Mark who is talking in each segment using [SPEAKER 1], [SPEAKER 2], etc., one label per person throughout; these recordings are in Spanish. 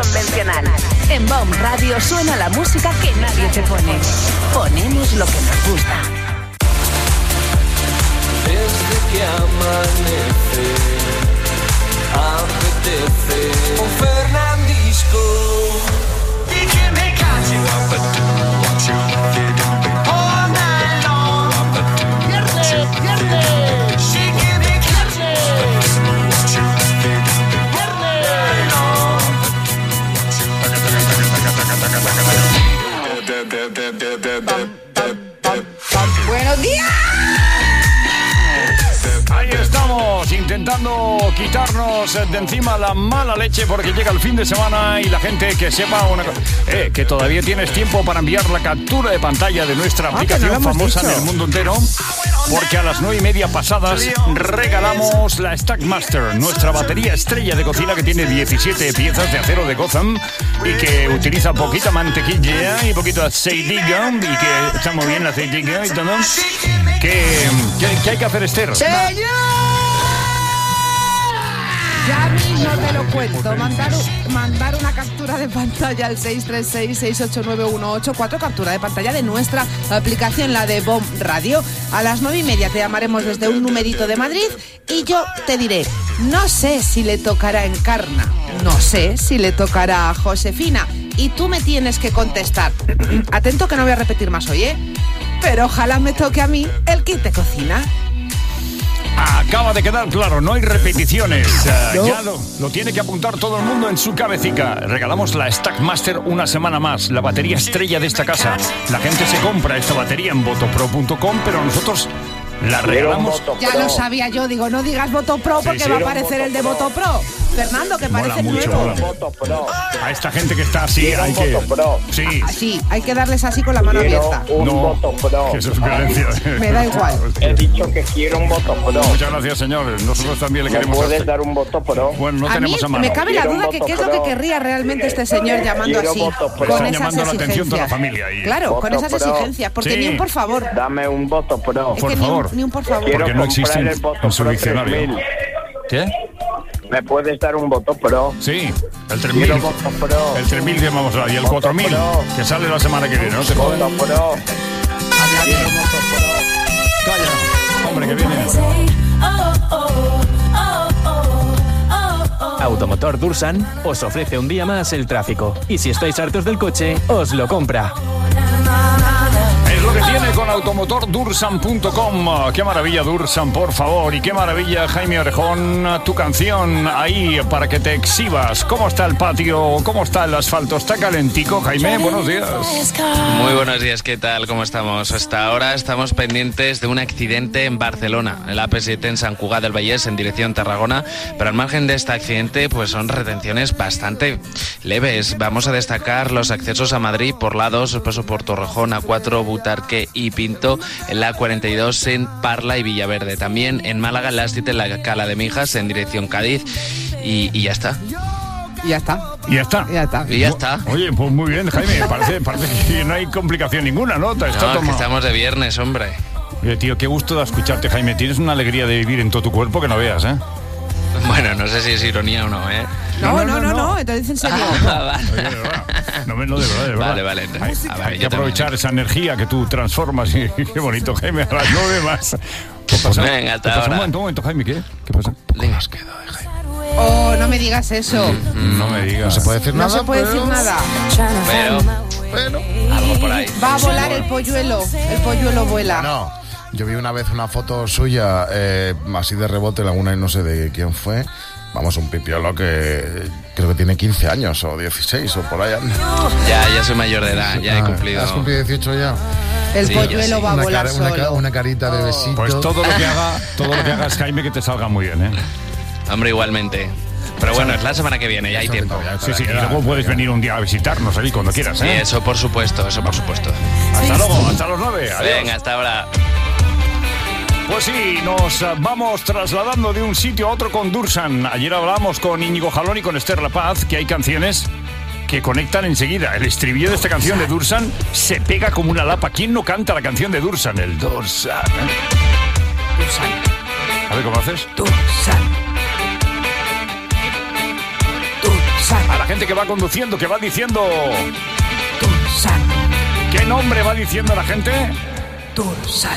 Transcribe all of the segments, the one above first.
[SPEAKER 1] convencional. En Bomb Radio suena la música que nadie te pone. Ponemos lo que nos gusta.
[SPEAKER 2] Desde que amanece, apetece un Fernandisco. Y que me cache all night long. Pierde. Sí que me cache.
[SPEAKER 3] ¡Buenos días!
[SPEAKER 4] Ahí estamos, intentando quitarnos de encima la mala leche porque llega el fin de semana y la gente que sepa una cosa, que todavía tienes tiempo para enviar la captura de pantalla de nuestra aplicación famosa en el mundo entero, porque a las 9:30 pasadas regalamos la Stackmaster, nuestra batería estrella de cocina que tiene 17 piezas de acero de Gotham y que utiliza poquita mantequilla y poquito aceitillo y que está muy bien la aceitillo y todo. ¿Qué hay que hacer, Esther?
[SPEAKER 3] ¡Señor! Ya mismo te lo cuento. Mandar una captura de pantalla al 636-689-184, captura de pantalla de nuestra aplicación, la de Bomb Radio. A las 9:30 te llamaremos desde un numerito de Madrid y yo te diré, no sé si le tocará Encarna, no sé si le tocará a Josefina, y tú me tienes que contestar. Atento que no voy a repetir más hoy, pero ojalá me toque a mí el kit de cocina.
[SPEAKER 4] Acaba de quedar claro, no hay repeticiones.
[SPEAKER 3] No.
[SPEAKER 4] Ya lo tiene que apuntar todo el mundo en su cabecita. Regalamos la Stackmaster una semana más, la batería estrella de esta casa. La gente se compra esta batería en votopro.com, pero nosotros la regalamos.
[SPEAKER 3] Ya lo sabía yo, digo, no digas Votopro porque va a aparecer el de Votopro. Fernando, que parece nuevo.
[SPEAKER 4] A esta gente que está así hay que... Sí.
[SPEAKER 3] Sí, hay que darles así con la mano abierta.
[SPEAKER 4] No, que eso es violencia.
[SPEAKER 3] Me da igual.
[SPEAKER 5] He dicho que quiero un voto pro.
[SPEAKER 4] Muchas gracias, señores. Nosotros también le queremos...
[SPEAKER 5] ¿Me puedes dar un voto pro?
[SPEAKER 4] Bueno, no
[SPEAKER 3] A mí
[SPEAKER 4] tenemos a mano.
[SPEAKER 3] me cabe la
[SPEAKER 5] Quiero un
[SPEAKER 3] duda que qué es lo
[SPEAKER 5] voto
[SPEAKER 3] que
[SPEAKER 5] pro.
[SPEAKER 3] querría realmente este señor llamando
[SPEAKER 5] Quiero
[SPEAKER 3] así,
[SPEAKER 5] voto pro.
[SPEAKER 3] con
[SPEAKER 4] Están
[SPEAKER 3] esas
[SPEAKER 4] llamando la atención toda la
[SPEAKER 3] exigencias.
[SPEAKER 4] familia ahí.
[SPEAKER 3] Claro, con
[SPEAKER 5] Voto
[SPEAKER 3] esas
[SPEAKER 5] pro.
[SPEAKER 3] exigencias, porque
[SPEAKER 4] Sí.
[SPEAKER 3] ni un por favor.
[SPEAKER 5] Dame un voto pro.
[SPEAKER 3] Es
[SPEAKER 4] Por
[SPEAKER 3] que
[SPEAKER 4] favor.
[SPEAKER 3] ni un por favor.
[SPEAKER 5] Quiero
[SPEAKER 4] Porque no
[SPEAKER 5] comprar
[SPEAKER 4] existen
[SPEAKER 5] el voto
[SPEAKER 4] en su
[SPEAKER 5] pro
[SPEAKER 4] diccionario.
[SPEAKER 5] 3000.
[SPEAKER 4] ¿Qué?
[SPEAKER 5] ¿Me puedes dar un voto pro?
[SPEAKER 4] Sí, el 3000.
[SPEAKER 5] Quiero voto pro.
[SPEAKER 4] El 3000 llamamos y el 4000, que sale la semana que viene, ¿no? ¿Te
[SPEAKER 5] Voto
[SPEAKER 4] jodas?
[SPEAKER 5] pro. Quiero voto pro.
[SPEAKER 4] Calla, hombre, que viene.
[SPEAKER 6] Automotor Dursan os ofrece un día más el tráfico. Y si estáis hartos del coche, os lo compra.
[SPEAKER 4] Es lo que tiene con automotordursan.com. Qué maravilla, Dursan, por favor. Y qué maravilla, Jaime Orejón, tu canción ahí para que te exhibas. ¿Cómo está el patio? ¿Cómo está el asfalto? ¿Está calentico, Jaime? Buenos días.
[SPEAKER 7] Muy buenos días, ¿qué tal? ¿Cómo estamos? Hasta ahora estamos pendientes de un accidente en Barcelona, en la AP7 en Sant Cugat del Vallès, en dirección Tarragona, pero al margen de este accidente, pues son retenciones bastante leves. Vamos a destacar los accesos a Madrid por la 2, el paso por Torrejón, A4, Butarque y Pinto, en la 42 en Parla y Villaverde. También en Málaga, en la S7, en la Cala de Mijas, en dirección Cádiz, y ya está.
[SPEAKER 3] Y ya está.
[SPEAKER 4] Y ya está.
[SPEAKER 3] Ya está.
[SPEAKER 7] Y ya está.
[SPEAKER 4] Oye, pues muy bien, Jaime. Parece que no hay complicación ninguna, ¿no? Está
[SPEAKER 7] No,
[SPEAKER 4] tomado.
[SPEAKER 7] que estamos de viernes, hombre.
[SPEAKER 4] Oye, tío, qué gusto de escucharte, Jaime. Tienes una alegría de vivir en todo tu cuerpo que no veas, ¿eh?
[SPEAKER 7] Bueno, no sé si es ironía o no, ¿eh?
[SPEAKER 3] No, entonces en serio.
[SPEAKER 7] Vale.
[SPEAKER 4] Oye, de verdad. No, de verdad.
[SPEAKER 7] Vale.
[SPEAKER 4] Hay que aprovechar esa energía que tú transformas y qué bonito, Jaime, a las 9 más. ¿Qué pasa?
[SPEAKER 7] Venga, hasta
[SPEAKER 4] ¿Qué pasa?
[SPEAKER 7] ahora.
[SPEAKER 4] Un momento, Jaime, ¿qué pasa?
[SPEAKER 7] Nos quedó de Jaime.
[SPEAKER 3] Oh, no me digas eso.
[SPEAKER 4] No me digas.
[SPEAKER 8] No se puede decir
[SPEAKER 3] No
[SPEAKER 8] nada.
[SPEAKER 3] se puede decir nada.
[SPEAKER 7] Pero algo por ahí.
[SPEAKER 3] Va a volar el polluelo. El polluelo vuela.
[SPEAKER 8] No, yo vi una vez una foto suya, así de rebote, alguna y no sé de quién fue. Vamos, un pipiolo que creo que tiene 15 años o 16 o por allá.
[SPEAKER 7] Ya soy mayor de edad, ya he cumplido.
[SPEAKER 8] ¿Has cumplido 18 ya?
[SPEAKER 3] El
[SPEAKER 7] Sí,
[SPEAKER 3] polluelo
[SPEAKER 7] yo sí.
[SPEAKER 3] va a volar solo.
[SPEAKER 8] Una carita de besito.
[SPEAKER 4] Pues todo lo que hagas, Jaime, que te salga muy bien, ¿eh?
[SPEAKER 7] Hombre, igualmente. Pero bueno, es la semana que viene, ya hay tiempo.
[SPEAKER 4] Sí, y luego puedes venir un día a visitarnos ahí cuando quieras,
[SPEAKER 7] Sí,
[SPEAKER 4] ¿eh?
[SPEAKER 7] eso por supuesto.
[SPEAKER 4] Hasta luego, hasta los 9. Adiós.
[SPEAKER 7] Venga, hasta ahora.
[SPEAKER 4] Pues sí, nos vamos trasladando de un sitio a otro con Dursan. Ayer hablamos con Íñigo Jalón y con Esther La Paz, que hay canciones que conectan enseguida. El estribillo de esta canción de Dursan se pega como una lapa. ¿Quién no canta la canción de Dursan? El Dursan. A ver, ¿cómo haces?
[SPEAKER 3] Dursan. Dursan.
[SPEAKER 4] A la gente que va conduciendo, que va diciendo...
[SPEAKER 3] Dursan.
[SPEAKER 4] ¿Qué nombre va diciendo la gente?
[SPEAKER 3] Dursan.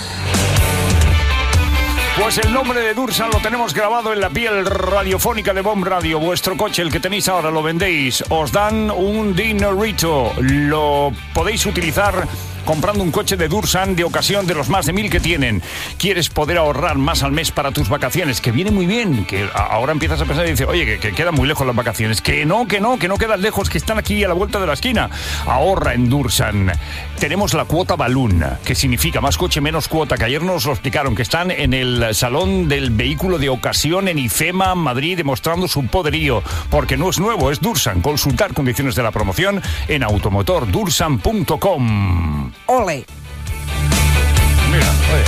[SPEAKER 4] Pues el nombre de Dursan lo tenemos grabado en la piel radiofónica de Bomb Radio. Vuestro coche, el que tenéis ahora, lo vendéis. Os dan un dinerito. Lo podéis utilizar comprando un coche de Dursan de ocasión de los más de 1000 que tienen. ¿Quieres poder ahorrar más al mes para tus vacaciones? Que viene muy bien. Que ahora empiezas a pensar y dices, oye, que quedan muy lejos las vacaciones. Que no quedan lejos, que están aquí a la vuelta de la esquina. Ahorra en Dursan. Tenemos la cuota balloon, que significa más coche, menos cuota, que ayer nos lo explicaron, que están en el salón del vehículo de ocasión en IFEMA, Madrid, demostrando su poderío. Porque no es nuevo, es Dursan. Consultar condiciones de la promoción en automotordursan.com.
[SPEAKER 3] Ole.
[SPEAKER 4] Mira, oye.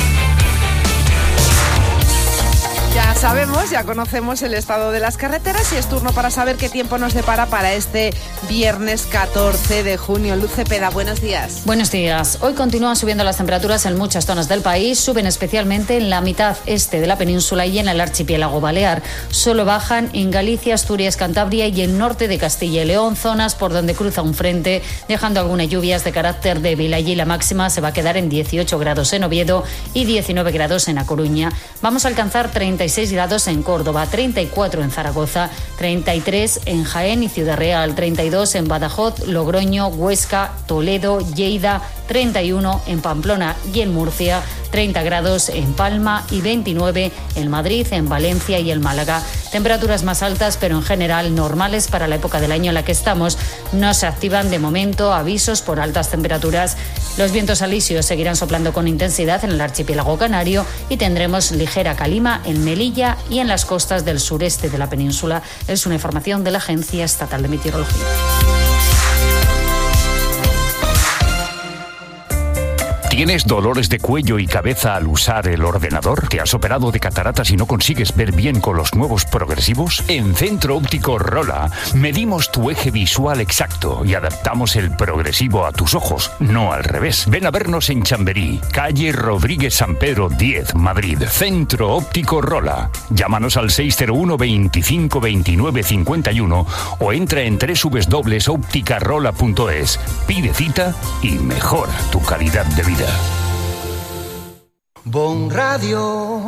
[SPEAKER 3] Ya sabemos, ya conocemos el estado de las carreteras y es turno para saber qué tiempo nos depara para este viernes 14 de junio. Luz Cepeda, buenos días.
[SPEAKER 9] Buenos días. Hoy continúan subiendo las temperaturas en muchas zonas del país. Suben especialmente en la mitad este de la península y en el archipiélago balear. Solo bajan en Galicia, Asturias, Cantabria y el norte de Castilla y León, zonas por donde cruza un frente, dejando algunas lluvias de carácter débil. Allí la máxima se va a quedar en 18 grados en Oviedo y 19 grados en A Coruña. Vamos a alcanzar 36 grados en Córdoba, 34 en Zaragoza, 33 en Jaén y Ciudad Real, 32 en Badajoz, Logroño, Huesca, Toledo, Lleida, 31 en Pamplona y en Murcia, 30 grados en Palma y 29 en Madrid, en Valencia y en Málaga. Temperaturas más altas, pero en general normales para la época del año en la que estamos. No se activan de momento avisos por altas temperaturas. Los vientos alisios seguirán soplando con intensidad en el archipiélago canario y tendremos ligera calima en Melilla y en las costas del sureste de la península. Es una información de la Agencia Estatal de Meteorología.
[SPEAKER 4] ¿Tienes dolores de cuello y cabeza al usar el ordenador? ¿Te has operado de cataratas y no consigues ver bien con los nuevos progresivos? En Centro Óptico Rola medimos tu eje visual exacto y adaptamos el progresivo a tus ojos, no al revés. Ven a vernos en Chamberí, calle Rodríguez San Pedro 10, Madrid. Centro Óptico Rola. Llámanos al 601 25 29 51 o entra en www.opticarola.es. Pide cita y mejora tu calidad de vida.
[SPEAKER 2] Bon Radio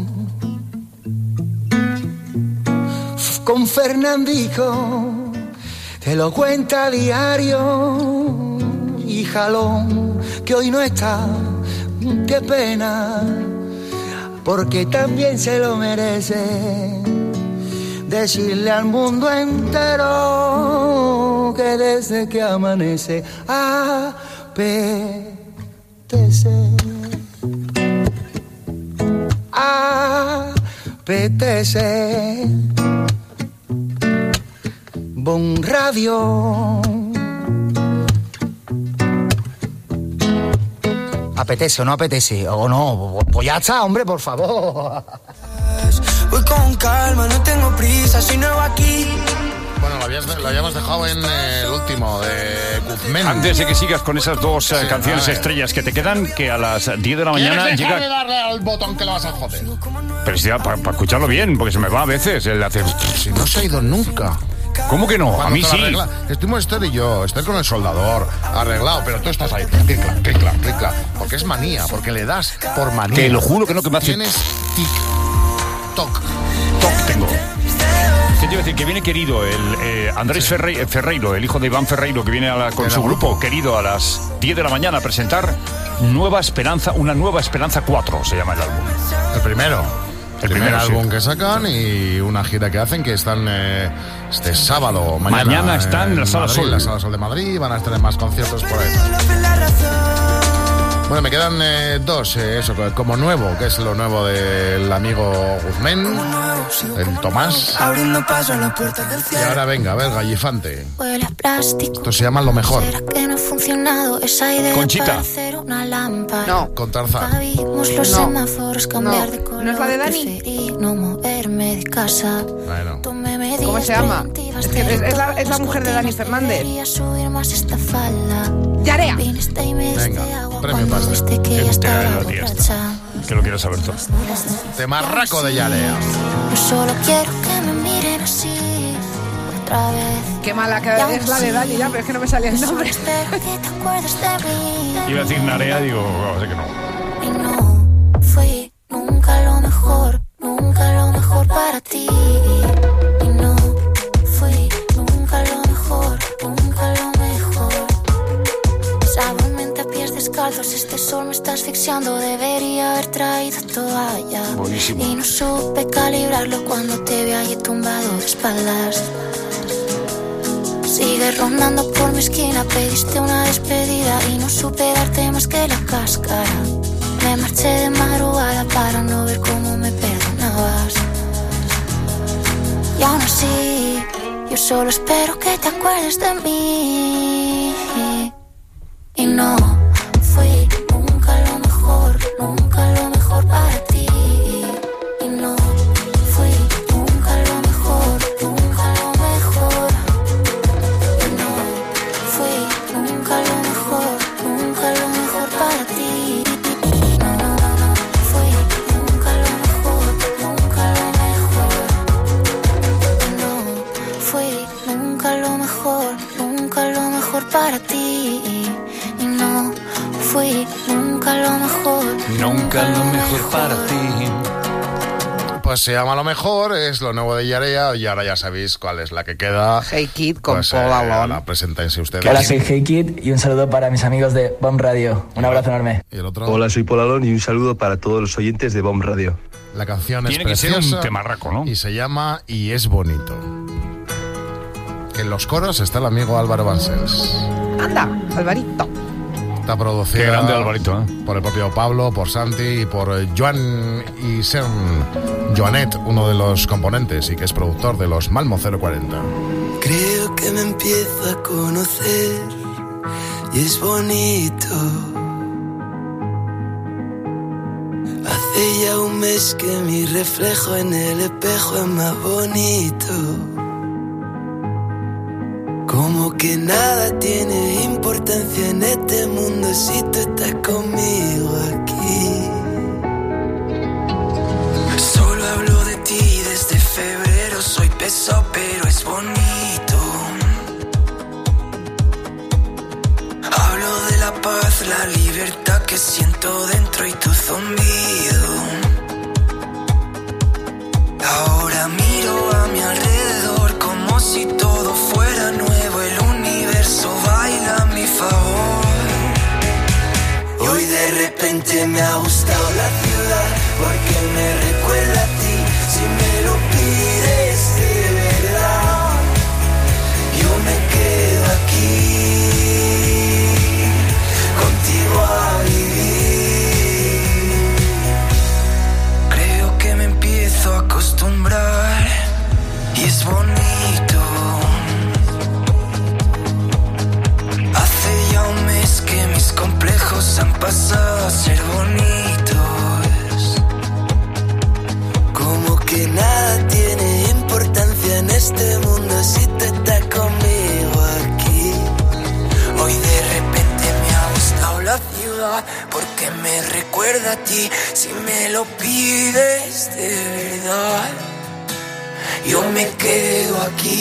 [SPEAKER 2] con Fernandico te lo cuenta a diario y Jalón que hoy no está, qué pena porque también se lo merece decirle al mundo entero que desde que amanece apetece Bon Radio. ¿Apetece o no apetece? ¿O no? Pues ya está, hombre, por favor. Voy con calma, no tengo prisa, si no aquí.
[SPEAKER 8] Bueno, lo habíamos dejado en el último de Guzmán.
[SPEAKER 4] Antes de que sigas con esas dos canciones estrellas que te quedan, que a las 10 de la mañana
[SPEAKER 8] ¿Quieres dejar
[SPEAKER 4] llega...
[SPEAKER 8] de darle al botón que lo vas a joder?
[SPEAKER 4] Pero si para escucharlo bien, porque se me va a veces el hacer...
[SPEAKER 8] Si no se ha ido nunca.
[SPEAKER 4] ¿Cómo que no? A mí sí.
[SPEAKER 8] Estuvimos Esther y yo, Esther con el soldador, arreglado, pero tú estás ahí, clic, porque es manía, porque le das por manía.
[SPEAKER 4] Te lo juro que no, que me hace...
[SPEAKER 8] Tienes tic-toc.
[SPEAKER 4] Toc tengo. ¿Qué te iba a decir? Que viene querido el Andrés Ferreiro, el hijo de Iván Ferreiro, que viene con su grupo querido a las 10 de la mañana a presentar Nueva Esperanza, una Nueva Esperanza 4, se llama el álbum.
[SPEAKER 8] El primero. El primer álbum
[SPEAKER 4] sí.
[SPEAKER 8] que sacan y una gira que hacen, que están este sábado, mañana
[SPEAKER 4] están en la Sala Sol.
[SPEAKER 8] La Sala Sol de Madrid, van a estar en más conciertos por ahí. Bueno, me quedan dos, eso, como nuevo, que es lo nuevo del amigo Guzmán, el Tomás. Y ahora venga, a ver, Gallifante. Esto se llama Lo Mejor.
[SPEAKER 4] Conchita.
[SPEAKER 3] No.
[SPEAKER 8] Con Tarzán.
[SPEAKER 3] No es la de Dani.
[SPEAKER 8] Bueno.
[SPEAKER 3] ¿Cómo se llama? Es la mujer de Dani Fernández. Yarea.
[SPEAKER 8] Venga, premio pasta.
[SPEAKER 4] Que lo quieras saber todo.
[SPEAKER 8] Temarraco de Yarea.
[SPEAKER 10] Yo solo quiero que me miren así, otra vez.
[SPEAKER 3] Qué mala que es la de Dani, ya, pero es que no me salía el nombre.
[SPEAKER 10] Espero que te acuerdes de mí.
[SPEAKER 4] Iba a decir Narea, digo, sé que no.
[SPEAKER 10] Y no fui nunca lo mejor para ti. Y no fui nunca lo mejor. Sabormente a pies descalzos, este sol me está asfixiando. Debería haber traído toalla.
[SPEAKER 4] Buenísimo.
[SPEAKER 10] Y no supe calibrarlo cuando te vi allí tumbado de espaldas. Sigues rondando por mi esquina, pediste una despedida y no supe darte más que la cáscara. Me marché de madrugada para no ver cómo me perdonabas. Y aún así, yo solo espero que te acuerdes de mí. Y no fui nunca lo mejor para ti. Y no fui nunca lo mejor. Y no fui nunca lo mejor para ti. No fui nunca lo mejor. Y no fui nunca lo mejor para ti. Y no fui nunca lo mejor
[SPEAKER 4] para ti.
[SPEAKER 8] Pues se llama Lo Mejor, es lo nuevo de Yarea, y ahora ya sabéis cuál es la que queda.
[SPEAKER 3] Hey Kid con
[SPEAKER 8] pues,
[SPEAKER 3] Paul Alon.
[SPEAKER 8] la presentáis ustedes.
[SPEAKER 11] Hola, soy Hey Kid y un saludo para mis amigos de BOM Radio. Un abrazo enorme.
[SPEAKER 8] ¿Y el otro?
[SPEAKER 12] Hola, soy Paul Alon y un saludo para todos los oyentes de BOM Radio.
[SPEAKER 8] La canción
[SPEAKER 4] Tiene
[SPEAKER 8] es preciosa.
[SPEAKER 4] que ser un temarraco, ¿no?
[SPEAKER 8] Y se llama Y es bonito. En los coros está el amigo Álvaro Vancells.
[SPEAKER 3] Anda, Alvarito.
[SPEAKER 8] Está producida
[SPEAKER 4] Qué grande Alvarito, ¿eh?
[SPEAKER 8] por el propio Pablo, por Santi y por Joan y Sen Joanet, uno de los componentes y que es productor de los Malmo 040.
[SPEAKER 13] Creo que me empiezo a conocer y es bonito. Hace ya un mes que mi reflejo en el espejo es más bonito. Como que nada tiene importancia en este mundo si tú estás conmigo aquí. Solo hablo de ti desde febrero, soy pesado pero es bonito. Hablo de la paz, la libertad que siento dentro y tu zumbido. Ahora miro a mi alrededor como si todo fuera nuevo, el universo baila a mi favor. Hoy de repente me ha gustado la ciudad porque me recuerda a ti, si me lo pides de verdad. Yo me quedo aquí, contigo a vivir. Creo que me empiezo a acostumbrar y es bonito. Hace ya un mes que mis complejos han pasado a ser bonitos. Como que nada tiene importancia en este mundo si tú estás conmigo aquí. Hoy de repente me ha gustado la ciudad porque me recuerda a ti, si me lo pides de verdad. Yo me quedo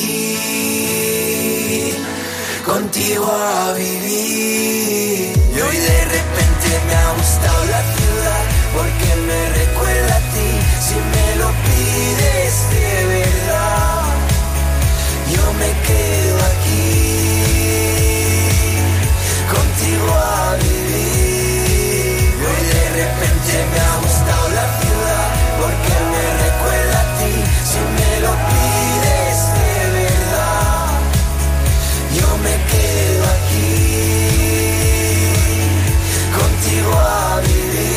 [SPEAKER 13] aquí, contigo a vivir. Y hoy de repente me ha gustado la ciudad porque me recuerda a ti, si me lo pides de verdad. Yo me quedo aquí, contigo a vivir. Y hoy de repente me ha gustado la ciudad porque me recuerda a ti, si me lo pides de verdad. Yo me quedo aquí, contigo a vivir.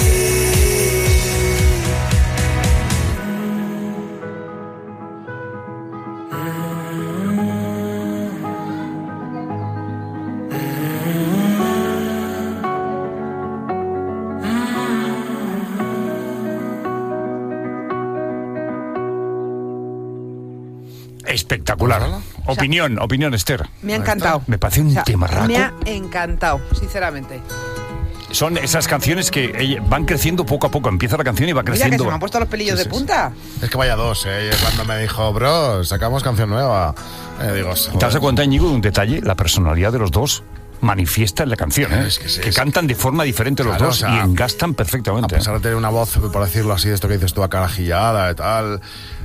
[SPEAKER 4] Espectacular. Opinión, Esther.
[SPEAKER 3] Me ha encantado.
[SPEAKER 4] Me parece un temarraco.
[SPEAKER 3] Me ha encantado, sinceramente.
[SPEAKER 4] Son esas canciones que van creciendo poco a poco. Empieza la canción y va creciendo.
[SPEAKER 3] Mira que se me han puesto los pelillos de punta.
[SPEAKER 8] Es que vaya dos, cuando me dijo, bro, sacamos canción nueva. Digo,
[SPEAKER 4] ¿te das cuenta, Íñigo, de un detalle? La personalidad de los dos manifiesta en la canción, que cantan de forma diferente los dos, o sea, y engastan perfectamente.
[SPEAKER 8] A pesar de tener una voz, por decirlo así, de esto que dices tú, acarajillada y tal...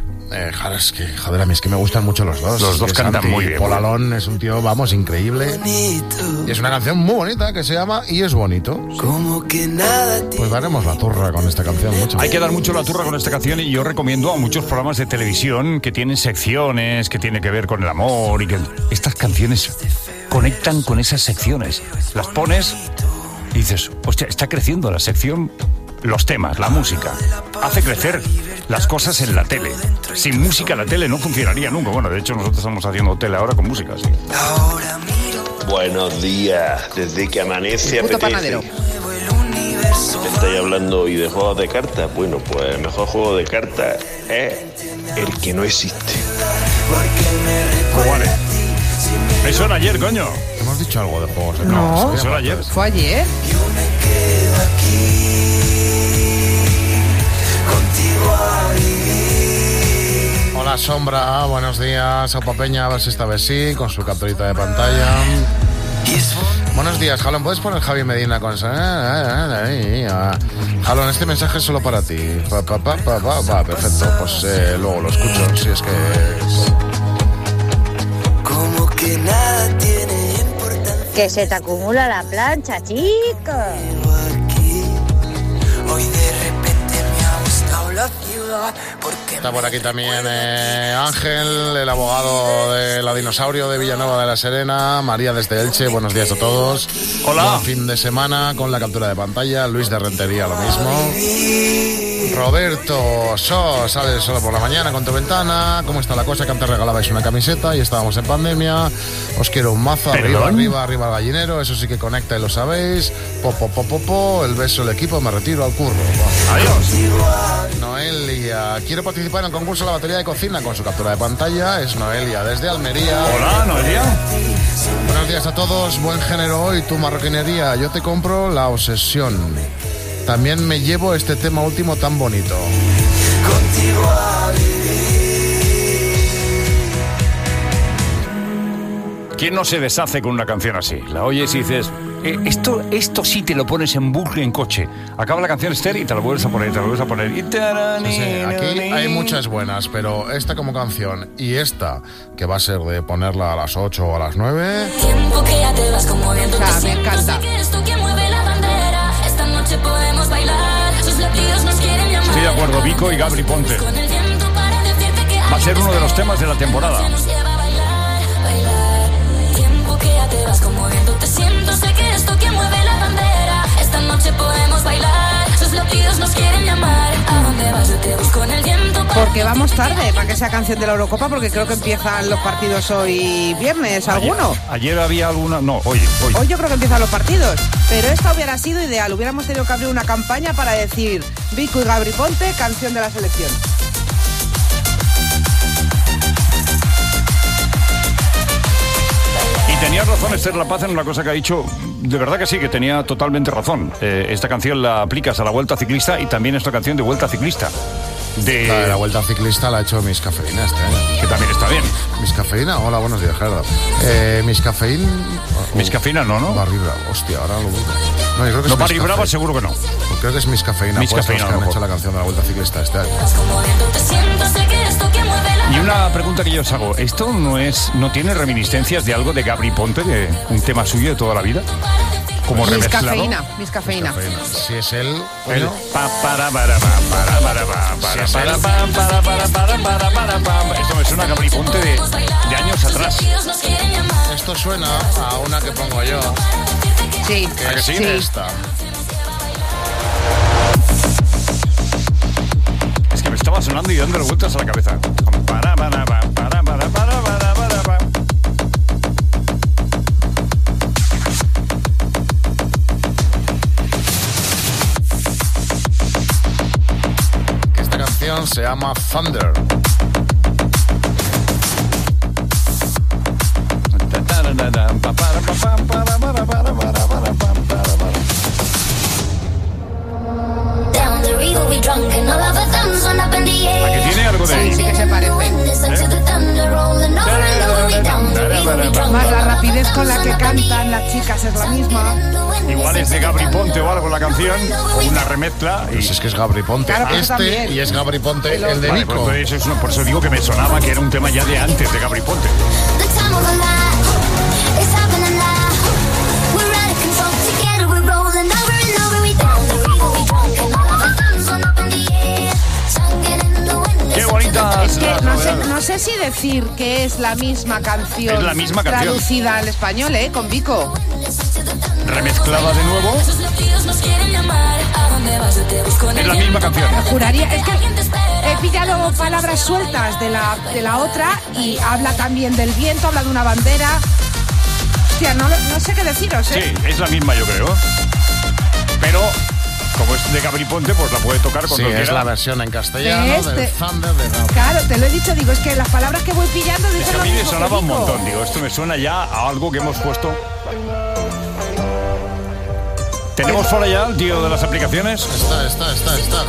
[SPEAKER 8] a mí es que me gustan mucho los dos.
[SPEAKER 4] Los dos cantan muy bien.
[SPEAKER 8] Paul Alon es un tío, vamos, increíble. Y es una canción muy bonita que se llama Y es bonito. Pues daremos la turra con esta canción.
[SPEAKER 4] Hay que dar mucho la turra con esta canción y yo recomiendo a muchos programas de televisión que tienen secciones que tienen que ver con el amor y que estas canciones conectan con esas secciones. Las pones y dices, hostia, está creciendo la sección... Los temas, la música, hace crecer las cosas en la tele. Sin música la tele no funcionaría nunca. Bueno, de hecho nosotros estamos haciendo tele ahora con música, sí.
[SPEAKER 14] Buenos días, desde que amanece apetece. ¿Estáis hablando hoy de juegos de cartas? Bueno, pues el mejor juego de cartas es el que no existe.
[SPEAKER 4] Vale. Eso era ayer, coño.
[SPEAKER 8] ¿Hemos dicho algo de juegos de
[SPEAKER 3] cartas?
[SPEAKER 8] No,
[SPEAKER 4] eso era ayer.
[SPEAKER 3] ¿Fue ayer?
[SPEAKER 13] Yo me quedo aquí.
[SPEAKER 8] Hola Sombra, buenos días. Aupa Peña, a ver si esta vez sí, con su capturita de pantalla. Buenos días, Jalón, ¿puedes poner Javi Medina con esa? Jalón, este mensaje es solo para ti. Perfecto, pues luego lo escucho, si es que...
[SPEAKER 13] Como que nada tiene importancia.
[SPEAKER 15] Que se te acumula la plancha, chico.
[SPEAKER 13] Hoy de repente me ha gustado la ciudad.
[SPEAKER 8] Está por aquí también Ángel, el abogado de la Dinosaurio de Villanueva de la Serena. María desde Elche, buenos días a todos.
[SPEAKER 4] Hola.
[SPEAKER 8] Buen fin de semana con la captura de pantalla. Luis de Rentería, lo mismo. Roberto, sales solo por la mañana con tu ventana. ¿Cómo está la cosa? Que antes regalabais una camiseta y estábamos en pandemia. Os quiero un mazo, arriba el gallinero. Eso sí que conecta y lo sabéis. El beso, el equipo, me retiro al curro.
[SPEAKER 4] Adiós.
[SPEAKER 8] Noelia, quiero participar en el concurso de la batería de cocina con su captura de pantalla. Es Noelia desde Almería.
[SPEAKER 4] Hola, Noelia.
[SPEAKER 8] Buenos días a todos, buen género hoy, tu marroquinería. Yo te compro La Obsesión. También me llevo este tema último tan bonito.
[SPEAKER 13] Contigo a
[SPEAKER 4] ¿Quién no se deshace con una canción así? La oyes y dices, esto sí te lo pones en bucle en coche. Acaba la canción Esther y te la vuelves a poner, Y
[SPEAKER 8] aquí hay muchas buenas, pero esta como canción y esta, que va a ser de ponerla a las 8 o a las 9...
[SPEAKER 10] Tiempo que ya te vas como viento.
[SPEAKER 3] Me encanta.
[SPEAKER 10] Esta noche podemos bailar. Sus latidos nos quieren llamar.
[SPEAKER 4] Estoy de acuerdo, Vico y Gabri Ponte. Va a ser uno de los temas de la temporada.
[SPEAKER 10] Tiempo que ya te vas como viento. Te siento, sé que esto que mueve la bandera. Esta noche podemos bailar. Sus latidos nos quieren llamar. ¿A dónde vas? Yo te busco en el viento.
[SPEAKER 3] Porque vamos tarde para que sea canción de la Eurocopa, porque creo que empiezan los partidos hoy viernes, ¿alguno?
[SPEAKER 4] Ayer había alguna... No, hoy.
[SPEAKER 3] Hoy yo creo que empiezan los partidos. Pero esta hubiera sido ideal. Hubiéramos tenido que abrir una campaña para decir Vico y Gabri Ponte, canción de la selección.
[SPEAKER 4] Y tenías razón Esther La Paz en una cosa que ha dicho. De verdad que sí, que tenía totalmente razón. Esta canción la aplicas a la Vuelta Ciclista y también esta canción de Vuelta Ciclista.
[SPEAKER 8] La Vuelta Ciclista la ha hecho Miss Cafeína este año.
[SPEAKER 4] Que también está bien.
[SPEAKER 8] Miss Cafeína, hola, buenos días, Gerardo. Miss Cafeína...
[SPEAKER 4] Miss Cafeína no.
[SPEAKER 8] Barry Brava, hostia, ahora lo busco. No, yo creo que
[SPEAKER 4] no,
[SPEAKER 8] es
[SPEAKER 4] Barry Brava seguro que no.
[SPEAKER 8] Pues creo que es Miss Cafeína.
[SPEAKER 4] Miss Cafeína,
[SPEAKER 8] que han hecho la canción de la Vuelta Ciclista este año.
[SPEAKER 4] Y una pregunta que yo os hago. ¿Esto no tiene reminiscencias de algo de Gabri Ponte, de un tema suyo de toda la vida? Como remezclado.
[SPEAKER 3] Miss Cafeína.
[SPEAKER 8] Si es él.
[SPEAKER 4] Esto me suena a Gabri Ponte de años atrás.
[SPEAKER 8] Esto suena a una que pongo yo.
[SPEAKER 3] Sí.
[SPEAKER 8] Que sí. Esta.
[SPEAKER 4] Es que me estaba sonando y dándole vueltas a la cabeza.
[SPEAKER 8] Esta canción se llama Thunder.
[SPEAKER 3] rapidez con la que cantan las chicas es la misma.
[SPEAKER 4] Igual es de Gabri Ponte o algo la canción, o una remezcla.
[SPEAKER 8] Pues es que es Gabri Ponte
[SPEAKER 3] Claro,
[SPEAKER 8] y es Gabri Ponte el de
[SPEAKER 4] Vale,
[SPEAKER 8] Nico.
[SPEAKER 4] pues por eso digo que me sonaba que era un tema ya de antes de Gabri Ponte. Qué bonitas.
[SPEAKER 3] Es que no sé si decir que es la misma canción,
[SPEAKER 4] Es la misma canción.
[SPEAKER 3] traducida al español, con Vico.
[SPEAKER 4] Remezclada de nuevo. Es la misma canción.
[SPEAKER 3] Juraría, es que he pillado palabras sueltas de la otra y habla también del viento, habla de una bandera. Hostia, no sé qué deciros,
[SPEAKER 4] Sí, es la misma yo creo. Pero como es de Gabri Ponte, pues la puede tocar cuando quiera.
[SPEAKER 8] Es la versión en castellano del Thunder de Gabri.
[SPEAKER 3] Claro, te lo he dicho, digo, es que las palabras que voy pillando
[SPEAKER 4] Es
[SPEAKER 3] dicen
[SPEAKER 4] que a
[SPEAKER 3] lo
[SPEAKER 4] mí me
[SPEAKER 3] mismo que
[SPEAKER 4] sonaba un
[SPEAKER 3] Vico.
[SPEAKER 4] montón, digo, esto me suena ya a algo que hemos puesto. ¿Tenemos fuera ya el tío de las aplicaciones?
[SPEAKER 8] Está.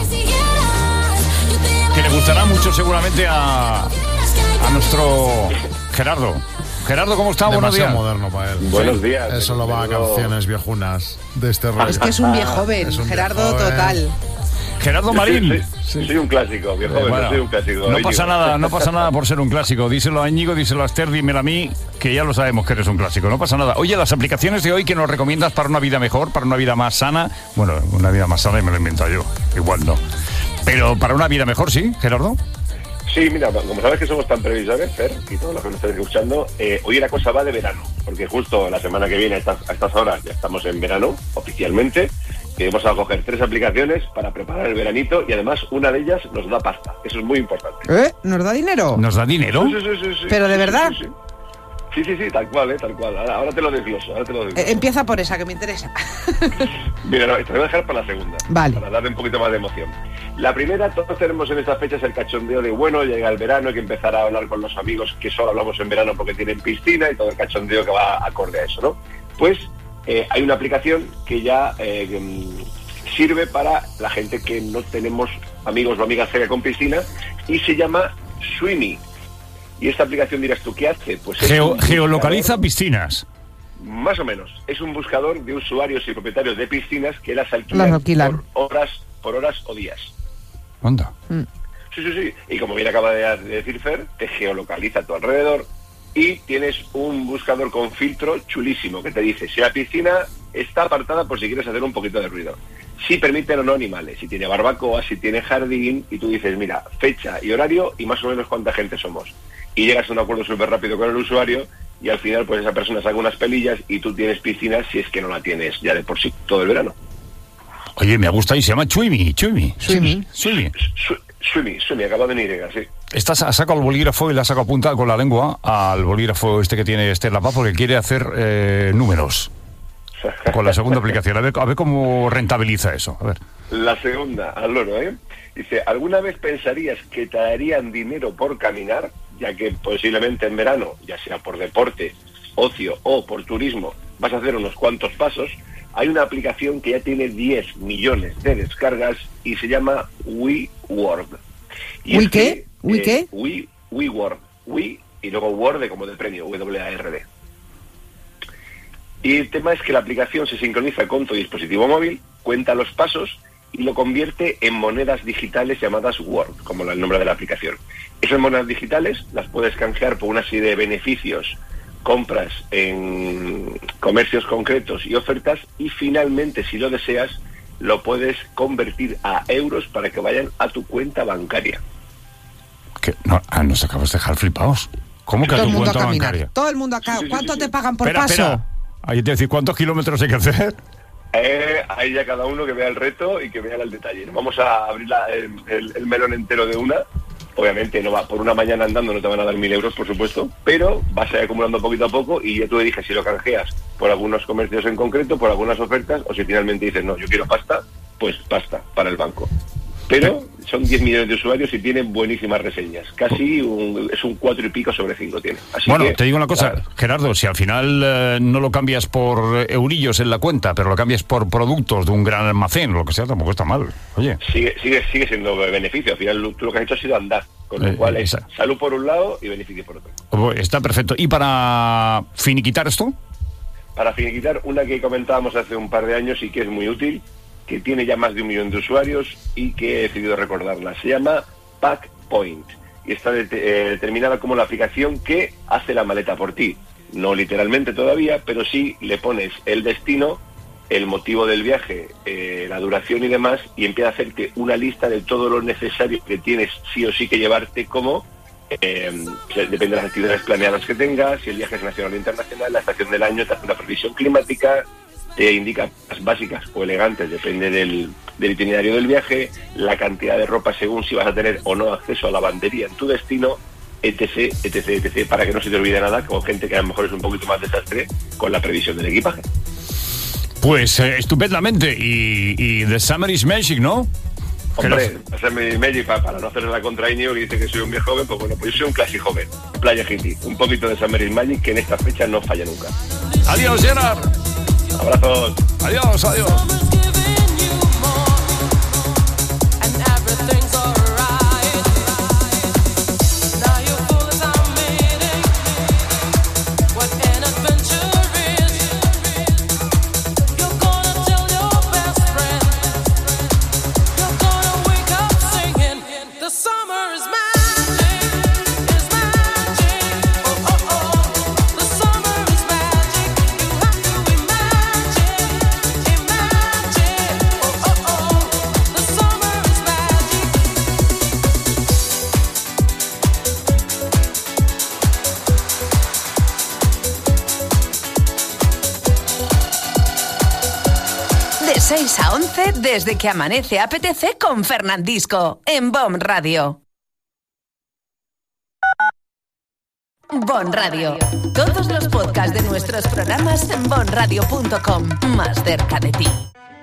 [SPEAKER 4] Que le gustará mucho seguramente a nuestro Gerardo. Gerardo, ¿cómo está? Buenos días.
[SPEAKER 8] Demasiado moderno para él.
[SPEAKER 14] Buenos días.
[SPEAKER 8] Él solo va a canciones viejunas de este rollo.
[SPEAKER 3] Es que es un viejo joven,
[SPEAKER 8] Es un
[SPEAKER 3] Gerardo
[SPEAKER 8] viejo joven.
[SPEAKER 3] total.
[SPEAKER 4] Gerardo Marín.
[SPEAKER 14] Soy un clásico, viejo joven,
[SPEAKER 4] Bueno,
[SPEAKER 14] soy un clásico.
[SPEAKER 4] no pasa nada por ser un clásico. Díselo a Íñigo, díselo a Esther, dímelo a mí, que ya lo sabemos que eres un clásico. No pasa nada. Oye, las aplicaciones de hoy que nos recomiendas para una vida mejor, para una vida más sana. Bueno, una vida más sana y me lo he inventado yo. Igual no. Pero para una vida mejor, ¿sí, Gerardo?
[SPEAKER 14] Sí, mira, como sabes que somos tan previsores, Fer, y todos los que nos están escuchando, hoy la cosa va de verano, porque justo la semana que viene, a estas horas, ya estamos en verano, oficialmente, que vamos a coger 3 aplicaciones para preparar el veranito y además una de ellas nos da pasta. Eso es muy importante.
[SPEAKER 3] ¿Nos da dinero?
[SPEAKER 4] ¿Nos da dinero?
[SPEAKER 14] Sí.
[SPEAKER 3] ¿Pero de verdad?
[SPEAKER 14] Sí, tal cual, tal cual. Ahora te lo desgloso,
[SPEAKER 3] Empieza por esa, que me interesa.
[SPEAKER 14] Mira, no, te voy a dejar para la segunda.
[SPEAKER 3] Vale.
[SPEAKER 14] Para darle un poquito más de emoción. La primera, todos tenemos en estas fechas el cachondeo de, bueno, llega el verano, hay que empezar a hablar con los amigos que solo hablamos en verano porque tienen piscina y todo el cachondeo que va acorde a eso, ¿no? Pues hay una aplicación que ya sirve para la gente que no tenemos amigos o amigas cerca con piscina y se llama Swimmy. Y esta aplicación, dirás tú, ¿qué hace? Pues
[SPEAKER 4] geolocaliza piscinas.
[SPEAKER 14] Más o menos. Es un buscador de usuarios y propietarios de piscinas que las alquilan por horas o días.
[SPEAKER 4] ¿Onda?
[SPEAKER 14] Sí. Y como bien acaba de decir Fer, te geolocaliza a tu alrededor y tienes un buscador con filtro chulísimo que te dice si la piscina está apartada por si quieres hacer un poquito de ruido, si permiten o no animales, si tiene barbacoa, si tiene jardín, y tú dices, mira, fecha y horario y más o menos cuánta gente somos. Y llegas a un acuerdo súper rápido con el usuario y al final pues esa persona saca unas pelillas y tú tienes piscina si es que no la tienes ya de por sí todo el verano.
[SPEAKER 4] Oye, me gusta y se llama Swimmy,
[SPEAKER 14] acabado en Y, sí.
[SPEAKER 4] Ha sacado el bolígrafo y le ha sacado punta con la lengua al bolígrafo este que tiene Esther La Paz porque quiere hacer números con la segunda aplicación. A ver cómo rentabiliza eso. A ver.
[SPEAKER 14] La segunda, al loro, ¿eh? Dice, ¿alguna vez pensarías que te darían dinero por caminar? Ya que posiblemente en verano, ya sea por deporte, ocio o por turismo, vas a hacer unos cuantos pasos. Hay una aplicación que ya tiene 10 millones de descargas y se llama WeWord.
[SPEAKER 3] ¿We qué? ¿We qué?
[SPEAKER 14] WeWord. We y luego Word como de premio, WARD. Y el tema es que la aplicación se sincroniza con tu dispositivo móvil, cuenta los pasos y lo convierte en monedas digitales llamadas Word, como el nombre de la aplicación. Esas monedas digitales las puedes canjear por una serie de beneficios, compras en comercios concretos y ofertas, y finalmente, si lo deseas, lo puedes convertir a euros para que vayan a tu cuenta bancaria.
[SPEAKER 4] ¿Qué? No, nos acabas de dejar flipados. ¿Cómo que a tu cuenta bancaria?
[SPEAKER 3] Todo el mundo acá. ¿Cuánto te pagan por
[SPEAKER 4] paso? Espera. Ahí te decir, ¿cuántos kilómetros hay que hacer?
[SPEAKER 14] Ahí ya cada uno que vea el reto y que vea el detalle. Vamos a abrir el melón entero de una. Obviamente no va por una mañana andando, no te van a dar 1.000 euros, por supuesto, pero vas a ir acumulando poquito a poco y ya tú eliges si lo canjeas por algunos comercios en concreto, por algunas ofertas, o si finalmente dices, no, yo quiero pasta, pues pasta para el banco.
[SPEAKER 16] pero son 10 millones de usuarios y tienen buenísimas reseñas. Casi es un 4 y pico sobre 5 tiene. Así
[SPEAKER 4] bueno,
[SPEAKER 16] que,
[SPEAKER 4] te digo una cosa, claro. Gerardo, si al final no lo cambias por eurillos en la cuenta, pero lo cambias por productos de un gran almacén, lo que sea, tampoco está mal. Oye.
[SPEAKER 16] Sigue siendo beneficio. Al final tú lo que has hecho ha sido andar, con lo cual es salud por un lado y beneficio por otro.
[SPEAKER 4] Está perfecto. ¿Y para finiquitar esto?
[SPEAKER 16] Para finiquitar, una que comentábamos hace un par de años y que es muy útil, que tiene ya más de 1 millón de usuarios y que he decidido recordarla. Se llama Packpoint y está determinada como la aplicación que hace la maleta por ti. No literalmente todavía, pero sí le pones el destino, el motivo del viaje, la duración y demás, y empieza a hacerte una lista de todo lo necesario que tienes sí o sí que llevarte, como depende de las actividades planeadas que tengas, si el viaje es nacional o internacional, la estación del año, te hace una previsión climática, te indica las básicas o elegantes, depende del itinerario del viaje, la cantidad de ropa según si vas a tener o no acceso a lavandería en tu destino, etc, etc, etc, para que no se te olvide nada, como gente que a lo mejor es un poquito más desastre con la previsión del equipaje.
[SPEAKER 4] Pues estupendamente, y The Summer is Magic, ¿no?
[SPEAKER 16] Hombre, hacerme Magic para no hacerle la contra Íñigo, que dice que soy un viejo joven, pues bueno, pues yo soy un clase joven, Playa Hippie, un poquito de Summer is Magic, que en esta fecha no falla nunca.
[SPEAKER 4] Adiós, Gerard.
[SPEAKER 16] Abrazos.
[SPEAKER 4] Adiós, adiós.
[SPEAKER 1] De 6 a 11, desde que amanece apetece con Fernandisco, en BOM Radio. BOM Radio. Todos los podcasts de nuestros programas en bomradio.com. Más cerca de ti.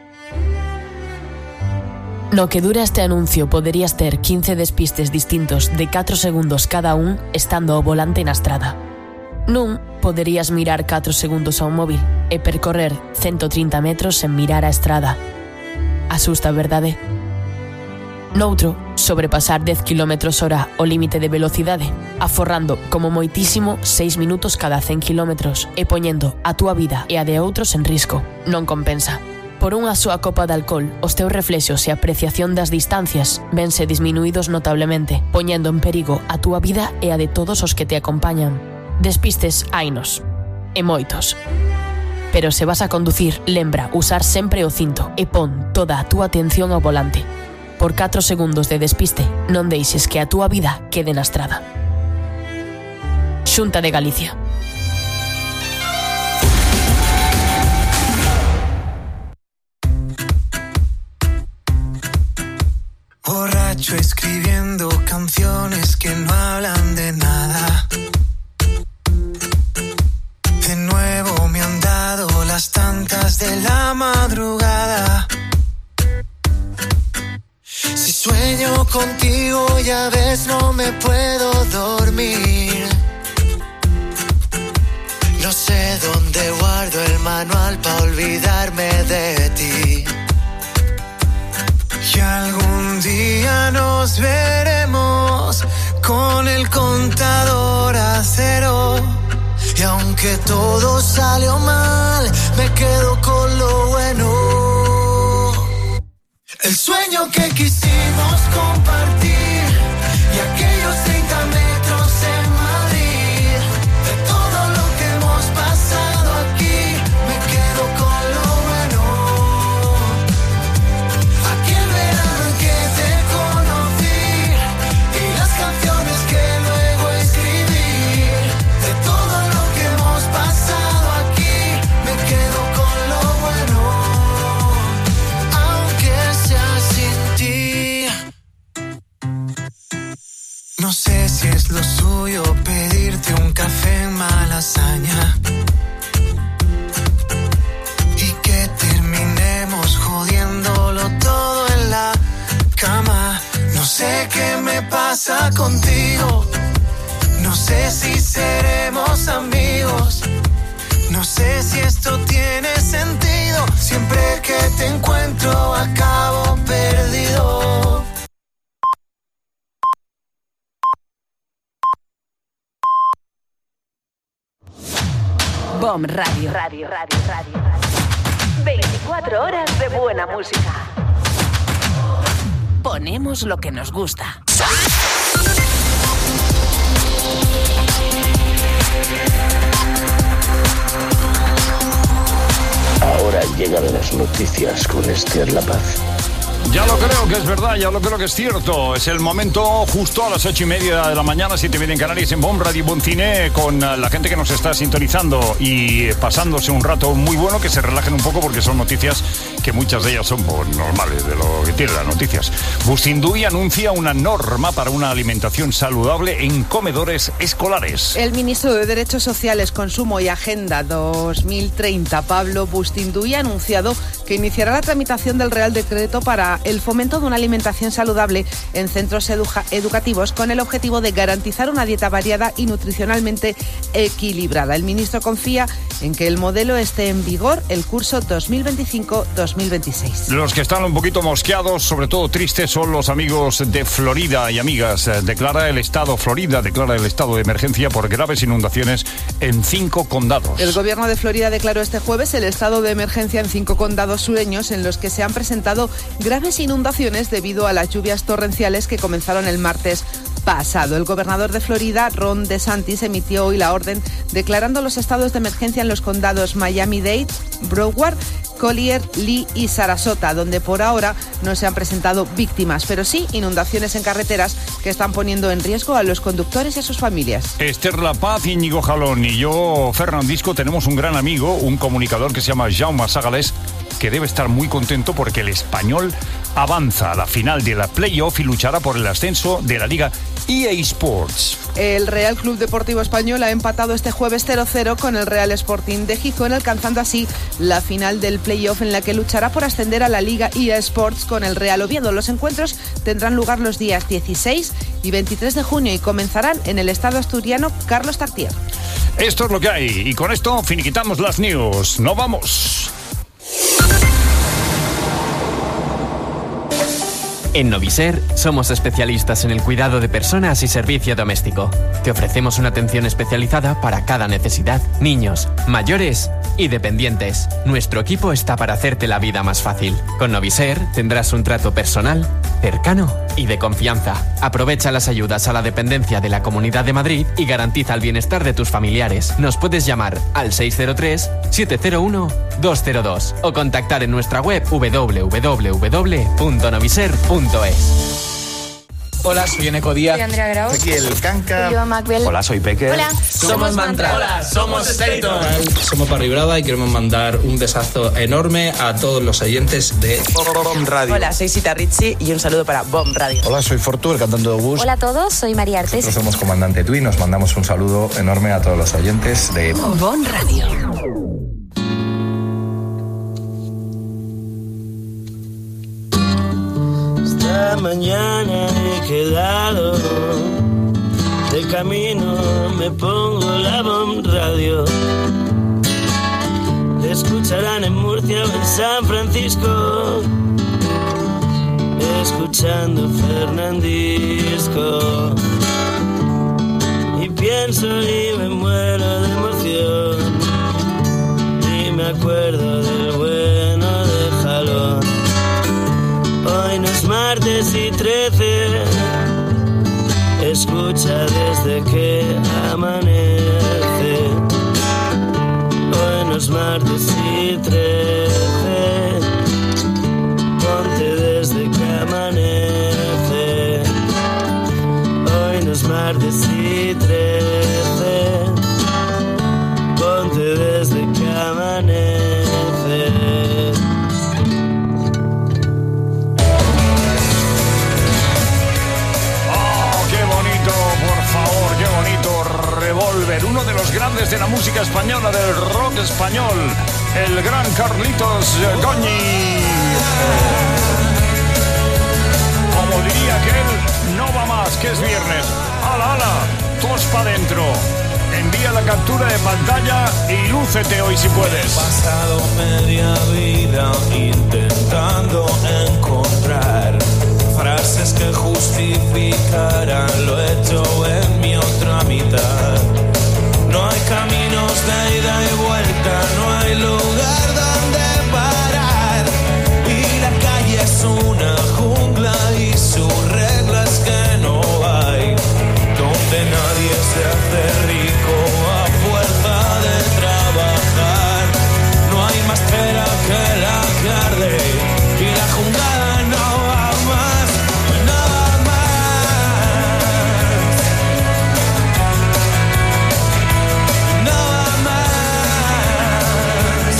[SPEAKER 17] No que dura este anuncio podrías ter 15 despistes distintos de 4 segundos cada un estando ao volante na estrada. Nun, poderías mirar 4 segundos a un móvil e percorrer 130 metros sen mirar a estrada. Asusta, verdade? Noutro, sobrepasar 10 km/h o límite de velocidade, aforrando como moitísimo 6 minutos cada 100 km e poñendo a túa vida e a de outros en risco. Non compensa. Por unha súa copa de alcohol, os teus reflexos e apreciación das distancias vense disminuídos notablemente, poñendo en perigo a túa vida e a de todos os que te acompañan. Despistes hainos, e moitos. Pero se vas a conducir, lembra usar sempre o cinto e pon toda a túa atención ao volante. Por 4 segundos de despiste, non deixes que a túa vida quede na estrada. Xunta de Galicia.
[SPEAKER 13] Borracho escribiendo canciones que no hablan de nada. De nuevo me han dado las tantas de la madrugada. Si sueño contigo ya ves no me puedo dormir. No sé dónde guardo el manual para olvidarme de ti. Y algún día nos veremos con el contador a cero. Y aunque todo salió mal, me quedo con lo bueno. El sueño que quisimos compartir y aquellos 30 metros en Madrid. De todo lo que hemos pasado aquí, me quedo con lo bueno. Aquel verano en que te conocí y las canciones que luego escribí. De todo lo que hemos pasado aquí, me quedo con lo bueno. Aunque sea sin ti, no sé contigo. No sé si seremos amigos. No sé si esto tiene sentido. Siempre que te encuentro acabo perdido.
[SPEAKER 1] BOM Radio. 24 horas de buena música. Ponemos lo que nos gusta.
[SPEAKER 14] Ahora llegan las noticias con Esther La Paz.
[SPEAKER 4] Ya lo creo que es verdad, ya lo creo que es cierto. Es el momento justo a las 8:30 de la mañana, 7:30 en Canarias, en BOM Radio Buen Cine, con la gente que nos está sintonizando y pasándose un rato muy bueno, que se relajen un poco porque son noticias que muchas de ellas son normales, de lo que tienen las noticias. Bustinduy anuncia una norma para una alimentación saludable en comedores escolares.
[SPEAKER 3] El ministro de Derechos Sociales, Consumo y Agenda 2030, Pablo Bustinduy, ha anunciado que iniciará la tramitación del Real Decreto para el fomento de una alimentación saludable en centros educativos con el objetivo de garantizar una dieta variada y nutricionalmente equilibrada. El ministro confía en que el modelo esté en vigor el curso 2025-2026.
[SPEAKER 4] Los que están un poquito mosqueados, sobre todo tristes, son los amigos de Florida y amigas. Florida declara el estado de emergencia por graves inundaciones en 5 condados.
[SPEAKER 3] El gobierno de Florida declaró este jueves el estado de emergencia en 5 condados sureños en los que se han presentado graves inundaciones debido a las lluvias torrenciales que comenzaron el martes pasado. El gobernador de Florida, Ron DeSantis, emitió hoy la orden declarando los estados de emergencia en los condados Miami-Dade, Broward, Collier, Lee y Sarasota, donde por ahora no se han presentado víctimas, pero sí inundaciones en carreteras que están poniendo en riesgo a los conductores y a sus familias.
[SPEAKER 4] Esther La Paz, Íñigo Jalón y yo, Fernandisco, tenemos un gran amigo, un comunicador que se llama Jaume Sagales, que debe estar muy contento porque el Español avanza a la final de la playoff y luchará por el ascenso de la Liga EA Sports.
[SPEAKER 3] El Real Club Deportivo Español ha empatado este jueves 0-0 con el Real Sporting de Gijón, alcanzando así la final del playoff en la que luchará por ascender a la Liga EA Sports con el Real Oviedo. Los encuentros tendrán lugar los días 16 y 23 de junio y comenzarán en el estadio asturiano Carlos Tartier.
[SPEAKER 4] Esto es lo que hay y con esto finiquitamos las news. ¡Nos vamos!
[SPEAKER 6] En Noviser somos especialistas en el cuidado de personas y servicio doméstico. Te ofrecemos una atención especializada para cada necesidad, niños, mayores y dependientes. Nuestro equipo está para hacerte la vida más fácil. Con Noviser tendrás un trato personal, cercano y de confianza. Aprovecha las ayudas a la dependencia de la Comunidad de Madrid y garantiza el bienestar de tus familiares. Nos puedes llamar al 603-701-202 o contactar en nuestra web www.noviser.es.
[SPEAKER 11] Hola, soy Eneco Díaz.
[SPEAKER 18] Soy Andrea Grau.
[SPEAKER 11] Aquí el Canca.
[SPEAKER 18] Soy Iván Macbel.
[SPEAKER 11] Hola, soy Peque.
[SPEAKER 18] Hola, somos Mantra.
[SPEAKER 11] Hola, somos Staton. Somos Parry Brava y queremos mandar un besazo enorme a todos los oyentes de BOM Radio.
[SPEAKER 19] Hola, soy Sita Ritchie y un saludo para BOM Radio.
[SPEAKER 20] Hola, soy Fortu, el cantante de Bus.
[SPEAKER 18] Hola a todos, soy María Artes.
[SPEAKER 20] Nosotros somos Comandante Tui y nos mandamos un saludo enorme a todos los oyentes de
[SPEAKER 1] BOM Radio.
[SPEAKER 21] Esta mañana he quedado de camino, me pongo la BOM Radio. Te escucharán en Murcia o en San Francisco, escuchando Fernandisco. Y pienso y me muero de emoción y me acuerdo del bueno de Jalón. Hoy no es martes y 13, escucha desde que amanece. Hoy no es martes y 13, ponte desde que amanece. Hoy no es martes y 13, ponte desde que amanece.
[SPEAKER 4] Revolver, uno de los grandes de la música española, del rock español, el gran Carlitos Goñi. Como diría aquel, No va más, que es viernes. ¡Hala, hala! Todos para adentro. Envía la captura de pantalla y lúcete hoy si puedes.
[SPEAKER 21] He pasado media vida intentando encontrar frases que justificaran lo hecho en mi otra mitad. No hay caminos de ida y vuelta, no hay lugar donde parar. Y la calle es una jungla y sus reglas que no hay. Donde nadie se hace rico a fuerza de trabajar. No hay más pera que la que arde y la jungla no va más, no va más, no va más.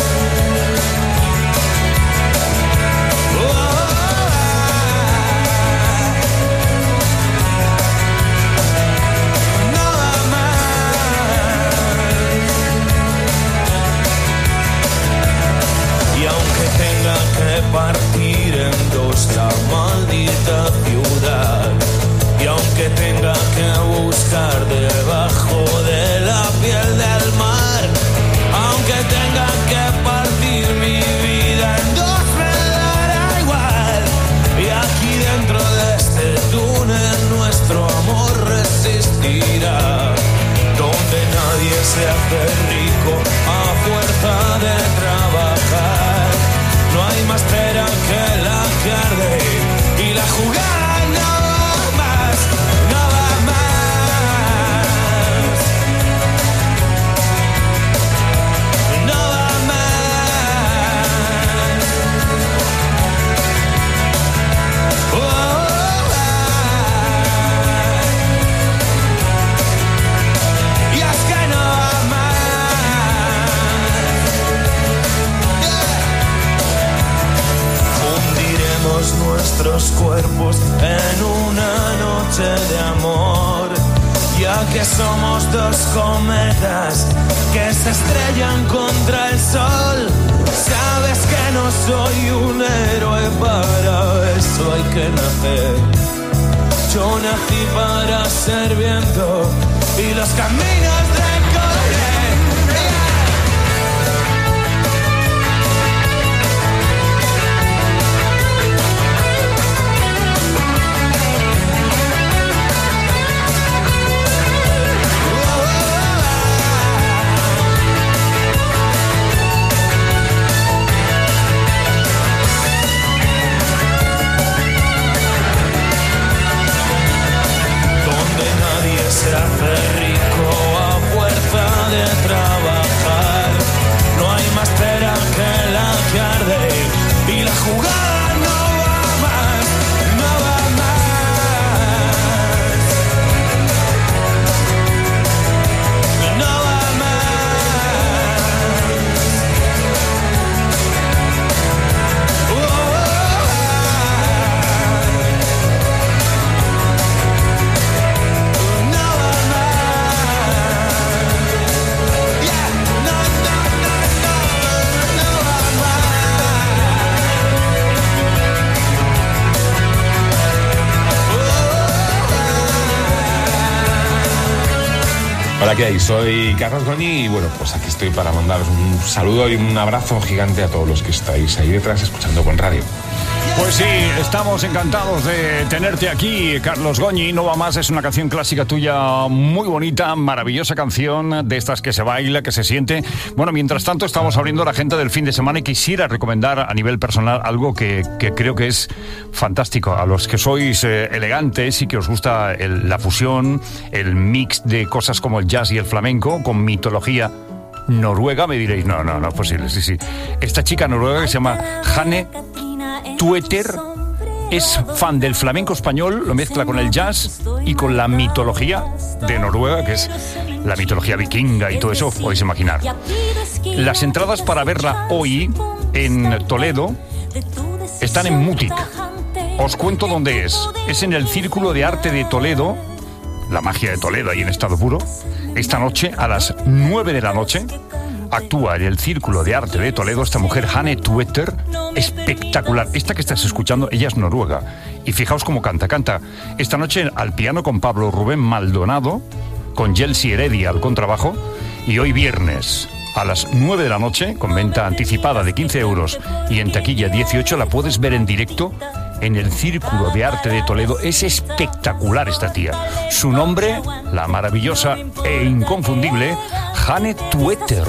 [SPEAKER 21] Y aunque tenga que partir en dos la maldita ciudad, y aunque tenga que buscar debajo de la piel del mar, aunque tenga que partir mi vida en dos me dará igual. Y aquí dentro de este túnel nuestro amor resistirá. Donde nadie se hace rico a fuerza de trabajar. No hay más pera que la que arde y la jugada no va más, no va más, no va más. Y es que no va más. Fundiremos nuestros cuerpos en una noche de amor, ya que somos dos cometas que se estrellan contra el sol. Sabes que no soy un héroe, para eso hay que nacer. Yo nací para ser viento y los caminos recorrer. Se hace rico a fuerza de trabajar. No hay más pera que la que arde y la jugada no va más, no va más, no va
[SPEAKER 5] Hola, ¿qué hay? Soy Carlos Goñi y bueno, pues aquí estoy para mandaros un saludo y un abrazo gigante a todos los que estáis ahí detrás escuchando Bon Radio.
[SPEAKER 4] Pues sí, estamos encantados de tenerte aquí, Carlos Goñi. No va más, es una canción clásica tuya muy bonita, maravillosa canción, de estas que se baila, que se siente. Bueno, mientras tanto estamos abriendo la agenda del fin de semana y quisiera recomendar a nivel personal algo que creo que es fantástico. A los que sois elegantes y que os gusta la fusión, el mix de cosas como el jazz y el flamenco con mitología noruega, me diréis, no es posible, sí. Esta chica noruega que se llama Hanne Tveter es fan del flamenco español, lo mezcla con el jazz y con la mitología de Noruega, que es la mitología vikinga y todo eso, podéis imaginar. Las entradas para verla hoy en Toledo están en Mutic. Os cuento dónde es. Es en el Círculo de Arte de Toledo, la magia de Toledo ahí en estado puro. Esta noche a las 9 de la noche actúa en el Círculo de Arte de Toledo esta mujer, Hanne Tveter, espectacular. Esta que estás escuchando, ella es noruega Y fijaos cómo canta. Esta noche al piano con Pablo Rubén Maldonado, con Yelsi Heredia al contrabajo, y hoy viernes a las 9 de la noche, con venta anticipada de 15 euros y en taquilla 18, la puedes ver en directo en el Círculo de Arte de Toledo. Es espectacular esta tía. Su nombre, la maravillosa e inconfundible Jane Tueter.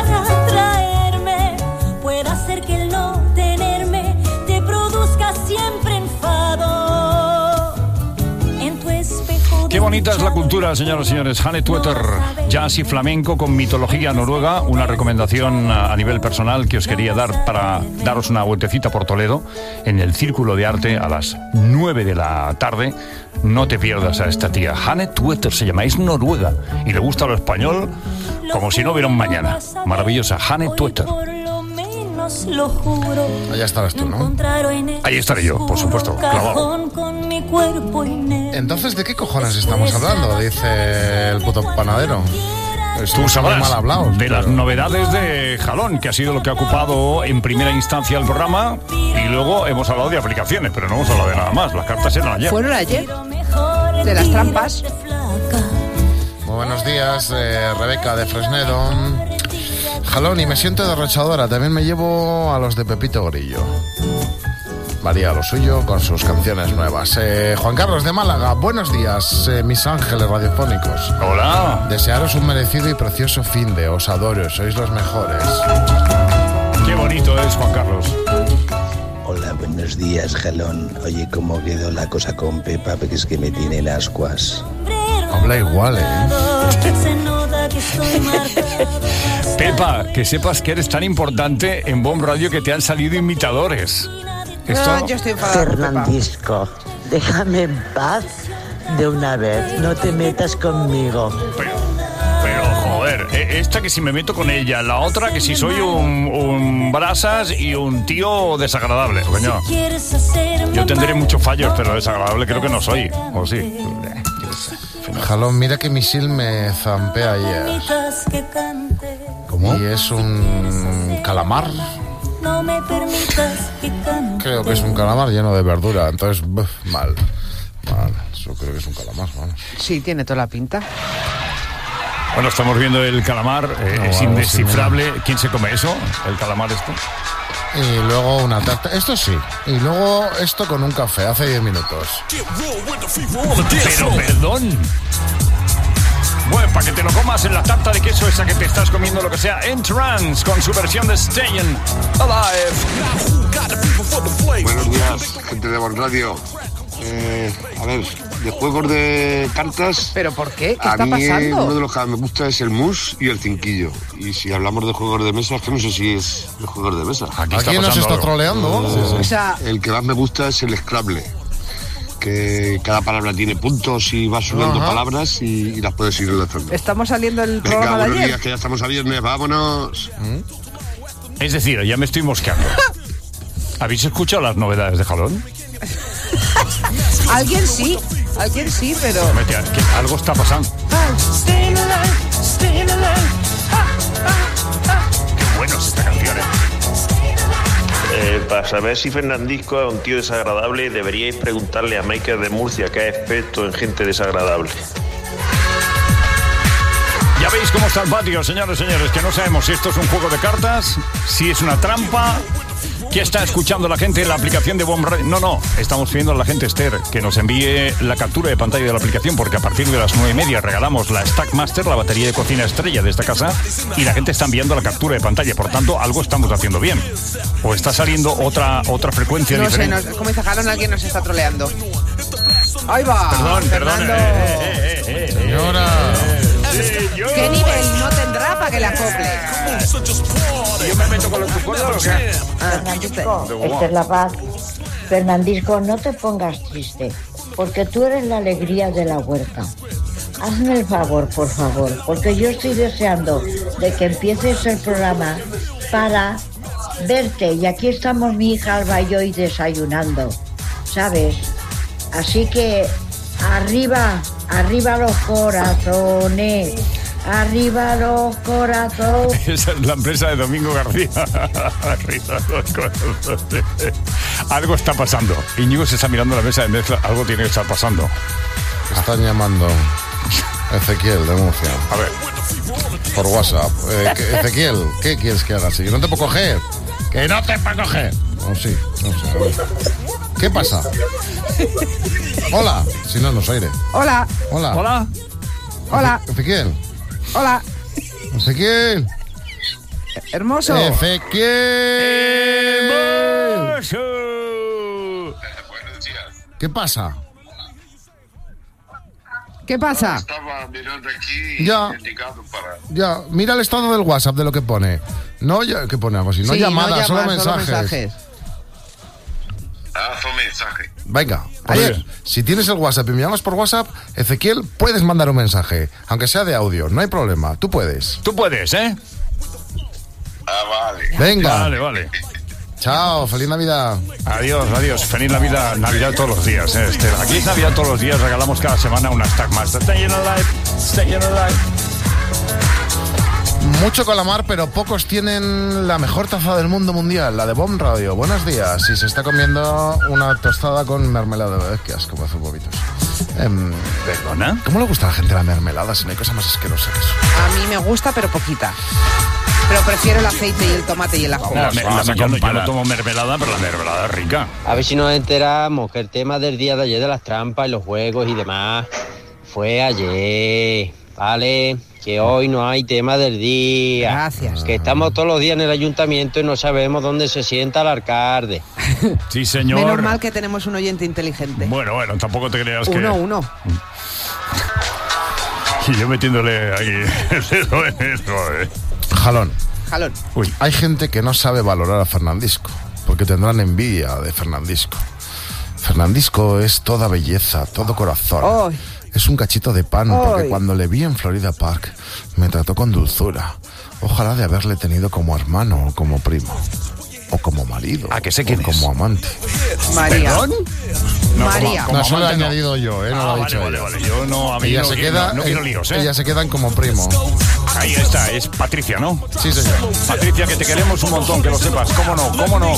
[SPEAKER 10] Puede hacer que el no tenerme te produzca siempre enfado. En tu espejo.
[SPEAKER 4] Qué bonita es la cultura, señoras y señores. Jane Tueter, jazz y flamenco con mitología noruega. Una recomendación a nivel personal que os quería dar para daros una vueltecita por Toledo en el Círculo de Arte a las 9 de la tarde. No te pierdas a esta tía. Jane Tueter se llama, es noruega y le gusta lo español como si no hubiera un mañana. Maravillosa, Jane Tueter.
[SPEAKER 10] Lo juro.
[SPEAKER 8] Allá estarás tú, ¿no?
[SPEAKER 4] Ahí estaré yo, por supuesto, clavado.
[SPEAKER 8] Entonces, ¿de qué cojones estamos hablando? Dice el puto panadero.
[SPEAKER 4] Tú sabrás
[SPEAKER 8] mal hablado,
[SPEAKER 4] de las novedades de Jalón, que ha sido lo que ha ocupado en primera instancia el programa, y luego hemos hablado de aplicaciones, pero no hemos hablado de nada más. Las cartas eran ayer.
[SPEAKER 3] Fueron ayer, de las trampas.
[SPEAKER 8] Muy buenos días, Rebeca de Fresnedo. Jalón, y me siento derrochadora. También me llevo a los de Pepito Grillo. María lo suyo con sus canciones nuevas. Juan Carlos de Málaga, buenos días, mis ángeles radiofónicos.
[SPEAKER 4] Hola.
[SPEAKER 8] Desearos un merecido y precioso finde. Os adoro, sois los mejores.
[SPEAKER 4] Qué bonito es, Juan Carlos.
[SPEAKER 7] Hola, buenos días, Jalón. Oye, ¿cómo quedó la cosa con Pepa? Porque es que me tiene en ascuas.
[SPEAKER 8] Habla igual,
[SPEAKER 4] Pepa, que sepas que eres tan importante en Bomb Radio que te han salido imitadores.
[SPEAKER 3] No, yo estoy enfadada.
[SPEAKER 7] Fernandisco, déjame en paz de una vez. No te metas conmigo.
[SPEAKER 4] Pero joder, esta que si me meto con ella, la otra que si soy un brasas y un tío desagradable, coño. Yo tendré muchos fallos, pero desagradable creo que no soy. ¿O sí?
[SPEAKER 8] Jalón, mira qué misil me zampé ayer.
[SPEAKER 4] ¿Cómo?
[SPEAKER 8] Y es un calamar. Creo que es un calamar lleno de verdura. Entonces, mal. Yo creo que es un calamar, mal.
[SPEAKER 3] Sí, tiene toda la pinta.
[SPEAKER 4] Bueno, estamos viendo el calamar. Es indescifrable. Sí, ¿quién se come eso? ¿El calamar este?
[SPEAKER 8] Y luego una tarta. Esto sí. Y luego esto con un café, hace 10 minutos.
[SPEAKER 4] Pero perdón. Bueno, para que te lo comas en la tarta de queso esa que te estás comiendo, lo que sea, Entrance, con su versión de Stayin' Alive.
[SPEAKER 22] Buenos días, gente de Bon Radio. A ver, de juegos de cartas...
[SPEAKER 3] ¿Pero por qué? ¿Qué está
[SPEAKER 22] pasando? A mí uno de los que me gusta es el mus y el cinquillo. Y si hablamos de juegos de mesa, es que no sé si es de juegos de mesa.
[SPEAKER 8] Aquí nos está troleando.
[SPEAKER 22] O sea, el que más me gusta es el Scrabble. Que cada palabra tiene puntos y vas sumando palabras y las puedes ir enlazando.
[SPEAKER 3] Estamos saliendo del programa de ayer.
[SPEAKER 22] Buenos días, que ya estamos a viernes, vámonos.
[SPEAKER 4] Es decir, ya me estoy mosqueando. ¿Habéis escuchado las novedades de Jalón?
[SPEAKER 3] Alguien sí, pero...
[SPEAKER 4] Que algo está pasando. Qué bueno es esta canción,
[SPEAKER 14] Para saber si Fernandisco es un tío desagradable, deberíais preguntarle a Michael de Murcia, que es experto en gente desagradable.
[SPEAKER 4] Ya veis cómo está el patio, señores, que no sabemos si esto es un juego de cartas, si es una trampa. ¿Qué está escuchando la gente en la aplicación de Bomb Radio? No, estamos pidiendo a la gente, Esther, que nos envíe la captura de pantalla de la aplicación, porque a partir de las 9:30 regalamos la Stackmaster, la batería de cocina estrella de esta casa, y la gente está enviando la captura de pantalla. Por tanto, algo estamos haciendo bien. O está saliendo otra frecuencia diferente.
[SPEAKER 3] No sé, como dice Jalón, alguien nos está troleando. ¡Ahí va!
[SPEAKER 4] Perdón.
[SPEAKER 8] Señora.
[SPEAKER 3] ¿Qué nivel no tendrá para que la acople?
[SPEAKER 4] ¿Yo me meto con los tucuerdos o qué?
[SPEAKER 15] Fernandisco, esta es la paz. Fernandisco, no te pongas triste, porque tú eres la alegría de la huerta. Hazme el favor, por favor, porque yo estoy deseando de que empieces el programa para verte. Y aquí estamos mi hija Alba y yo y desayunando, ¿sabes? Así que arriba los corazones. Arriba los corazones.
[SPEAKER 4] Esa es la empresa de Domingo García. Arriba los corazones. Algo está pasando. Íñigo se está mirando la mesa de mezcla. Algo tiene que estar pasando.
[SPEAKER 8] Están llamando. Ezequiel, denuncia.
[SPEAKER 4] A ver.
[SPEAKER 8] Por WhatsApp. Ezequiel, ¿qué quieres que haga? Si no te puedo coger. ¡Que no te puedo coger! No, sí, no sé. A ver. ¿Qué pasa? Hola. Si no, no soy aire.
[SPEAKER 3] Hola.
[SPEAKER 8] Hola.
[SPEAKER 4] Hola.
[SPEAKER 3] Hola.
[SPEAKER 8] Ezequiel.
[SPEAKER 3] Hola.
[SPEAKER 8] Ezequiel.
[SPEAKER 3] Hermoso.
[SPEAKER 8] Ezequiel.
[SPEAKER 4] Hermoso.
[SPEAKER 8] ¿Qué pasa?
[SPEAKER 3] ¿Qué pasa?
[SPEAKER 22] Estaba mirando aquí
[SPEAKER 8] Ya.
[SPEAKER 22] indicado para...
[SPEAKER 8] Ya, mira el estado del WhatsApp de lo que pone. No, ¿qué pone algo así? No
[SPEAKER 3] Sí,
[SPEAKER 8] llamadas,
[SPEAKER 3] no
[SPEAKER 8] solo
[SPEAKER 3] llamas,
[SPEAKER 8] mensajes.
[SPEAKER 22] Haz un mensaje.
[SPEAKER 8] Venga,
[SPEAKER 3] Ayer.
[SPEAKER 8] si tienes el WhatsApp y me llamas por WhatsApp, Ezequiel, puedes mandar un mensaje, aunque sea de audio, no hay problema, tú puedes.
[SPEAKER 4] Tú puedes, ¿eh?
[SPEAKER 22] Vale.
[SPEAKER 8] Venga.
[SPEAKER 4] Vale.
[SPEAKER 8] Chao, feliz Navidad.
[SPEAKER 4] Adiós. Feliz Navidad todos los días, ¿eh, Esther? Aquí es Navidad todos los días, regalamos cada semana un hashtag más. Stay alive.
[SPEAKER 8] Mucho calamar, pero pocos tienen la mejor taza del mundo mundial, la de Bomb Radio. Buenos días. Y se está comiendo una tostada con mermelada. Qué asco, me hace bobitos.
[SPEAKER 4] ¿Perdona?
[SPEAKER 8] ¿Cómo le gusta a la gente la mermelada si no hay cosa más asquerosa que eso?
[SPEAKER 3] A mí me gusta, pero poquita. Pero prefiero el aceite y el tomate y el ajo.
[SPEAKER 4] Yo no tomo mermelada, pero la mermelada es rica.
[SPEAKER 2] A ver si nos enteramos que el tema del día de ayer de las trampas y los juegos y demás fue ayer, ¿vale? Que hoy no hay tema del día.
[SPEAKER 3] Gracias.
[SPEAKER 2] Que estamos todos los días en el ayuntamiento y no sabemos dónde se sienta el alcalde.
[SPEAKER 4] Sí, señor.
[SPEAKER 3] Menos mal que tenemos un oyente inteligente.
[SPEAKER 4] Bueno, tampoco te creas que...
[SPEAKER 3] Uno.
[SPEAKER 4] Y yo metiéndole ahí el dedo en eso,
[SPEAKER 8] Jalón.
[SPEAKER 4] Uy.
[SPEAKER 8] Hay gente que no sabe valorar a Fernandisco, porque tendrán envidia de Fernandisco. Fernandisco es toda belleza, todo corazón.
[SPEAKER 3] Oh.
[SPEAKER 8] Es un cachito de pan, porque cuando le vi en Florida Park, me trató con dulzura. Ojalá de haberle tenido como hermano o como primo. O como marido.
[SPEAKER 4] ¿A que sé quién
[SPEAKER 8] o como amante.
[SPEAKER 3] María.
[SPEAKER 4] ¿Perdón?
[SPEAKER 3] María.
[SPEAKER 8] No, eso lo he añadido yo, no lo he dicho
[SPEAKER 4] vale.
[SPEAKER 8] ella.
[SPEAKER 4] Yo no, a mí
[SPEAKER 8] Ella
[SPEAKER 4] no,
[SPEAKER 8] se queda,
[SPEAKER 4] no quiero líos, ¿eh?
[SPEAKER 8] Ellas se quedan como primo.
[SPEAKER 4] Ahí está, es Patricia, ¿no?
[SPEAKER 8] Sí, señor.
[SPEAKER 4] Patricia, que te queremos un montón, que lo sepas. ¿Cómo no?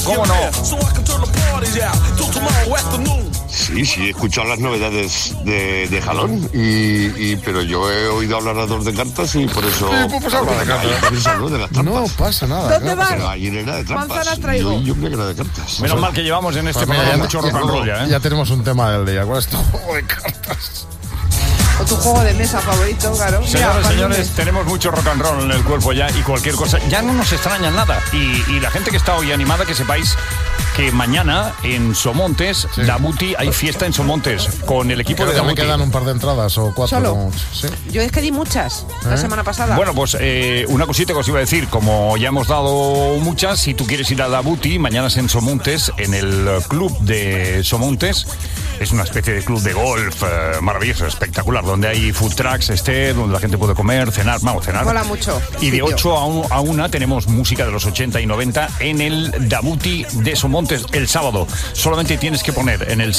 [SPEAKER 22] Sí, he escuchado las novedades de Jalón, pero yo he oído hablar a dos de cartas y por eso...
[SPEAKER 8] Pues habla de cartas. No pasa nada.
[SPEAKER 3] ¿Dónde vas?
[SPEAKER 22] Pero ayer era de trampas.
[SPEAKER 3] Manzanas traigo.
[SPEAKER 22] Yo creía que era de cartas.
[SPEAKER 4] Menos mal que llevamos en este programa mucho rock and roll ya, ¿eh?
[SPEAKER 8] Ya tenemos un tema del día. ¿Cuál es tu juego de cartas?
[SPEAKER 3] O tu juego de mesa favorito, claro.
[SPEAKER 4] Señores, tenemos mucho rock and roll en el cuerpo ya y cualquier cosa. Ya no nos extraña nada. Y la gente que está hoy animada, que sepáis que mañana en Somontes, Dabuti, hay fiesta en Somontes con el equipo de Dabuti.
[SPEAKER 8] Me quedan un par de entradas o 4.
[SPEAKER 3] ¿Solo?
[SPEAKER 8] Sí.
[SPEAKER 3] Yo es que di muchas la semana pasada.
[SPEAKER 4] Bueno, pues una cosita que os iba a decir. Como ya hemos dado muchas, si tú quieres ir a Dabuti, mañana es en Somontes, en el club de Somontes. Es una especie de club de golf maravilloso, espectacular, donde hay food trucks, donde la gente puede comer, cenar.
[SPEAKER 3] Mola mucho.
[SPEAKER 4] Y de 8 a 1 tenemos música de los 80 y 90 en el Dabuti de Somontes el sábado. Solamente tienes que poner en el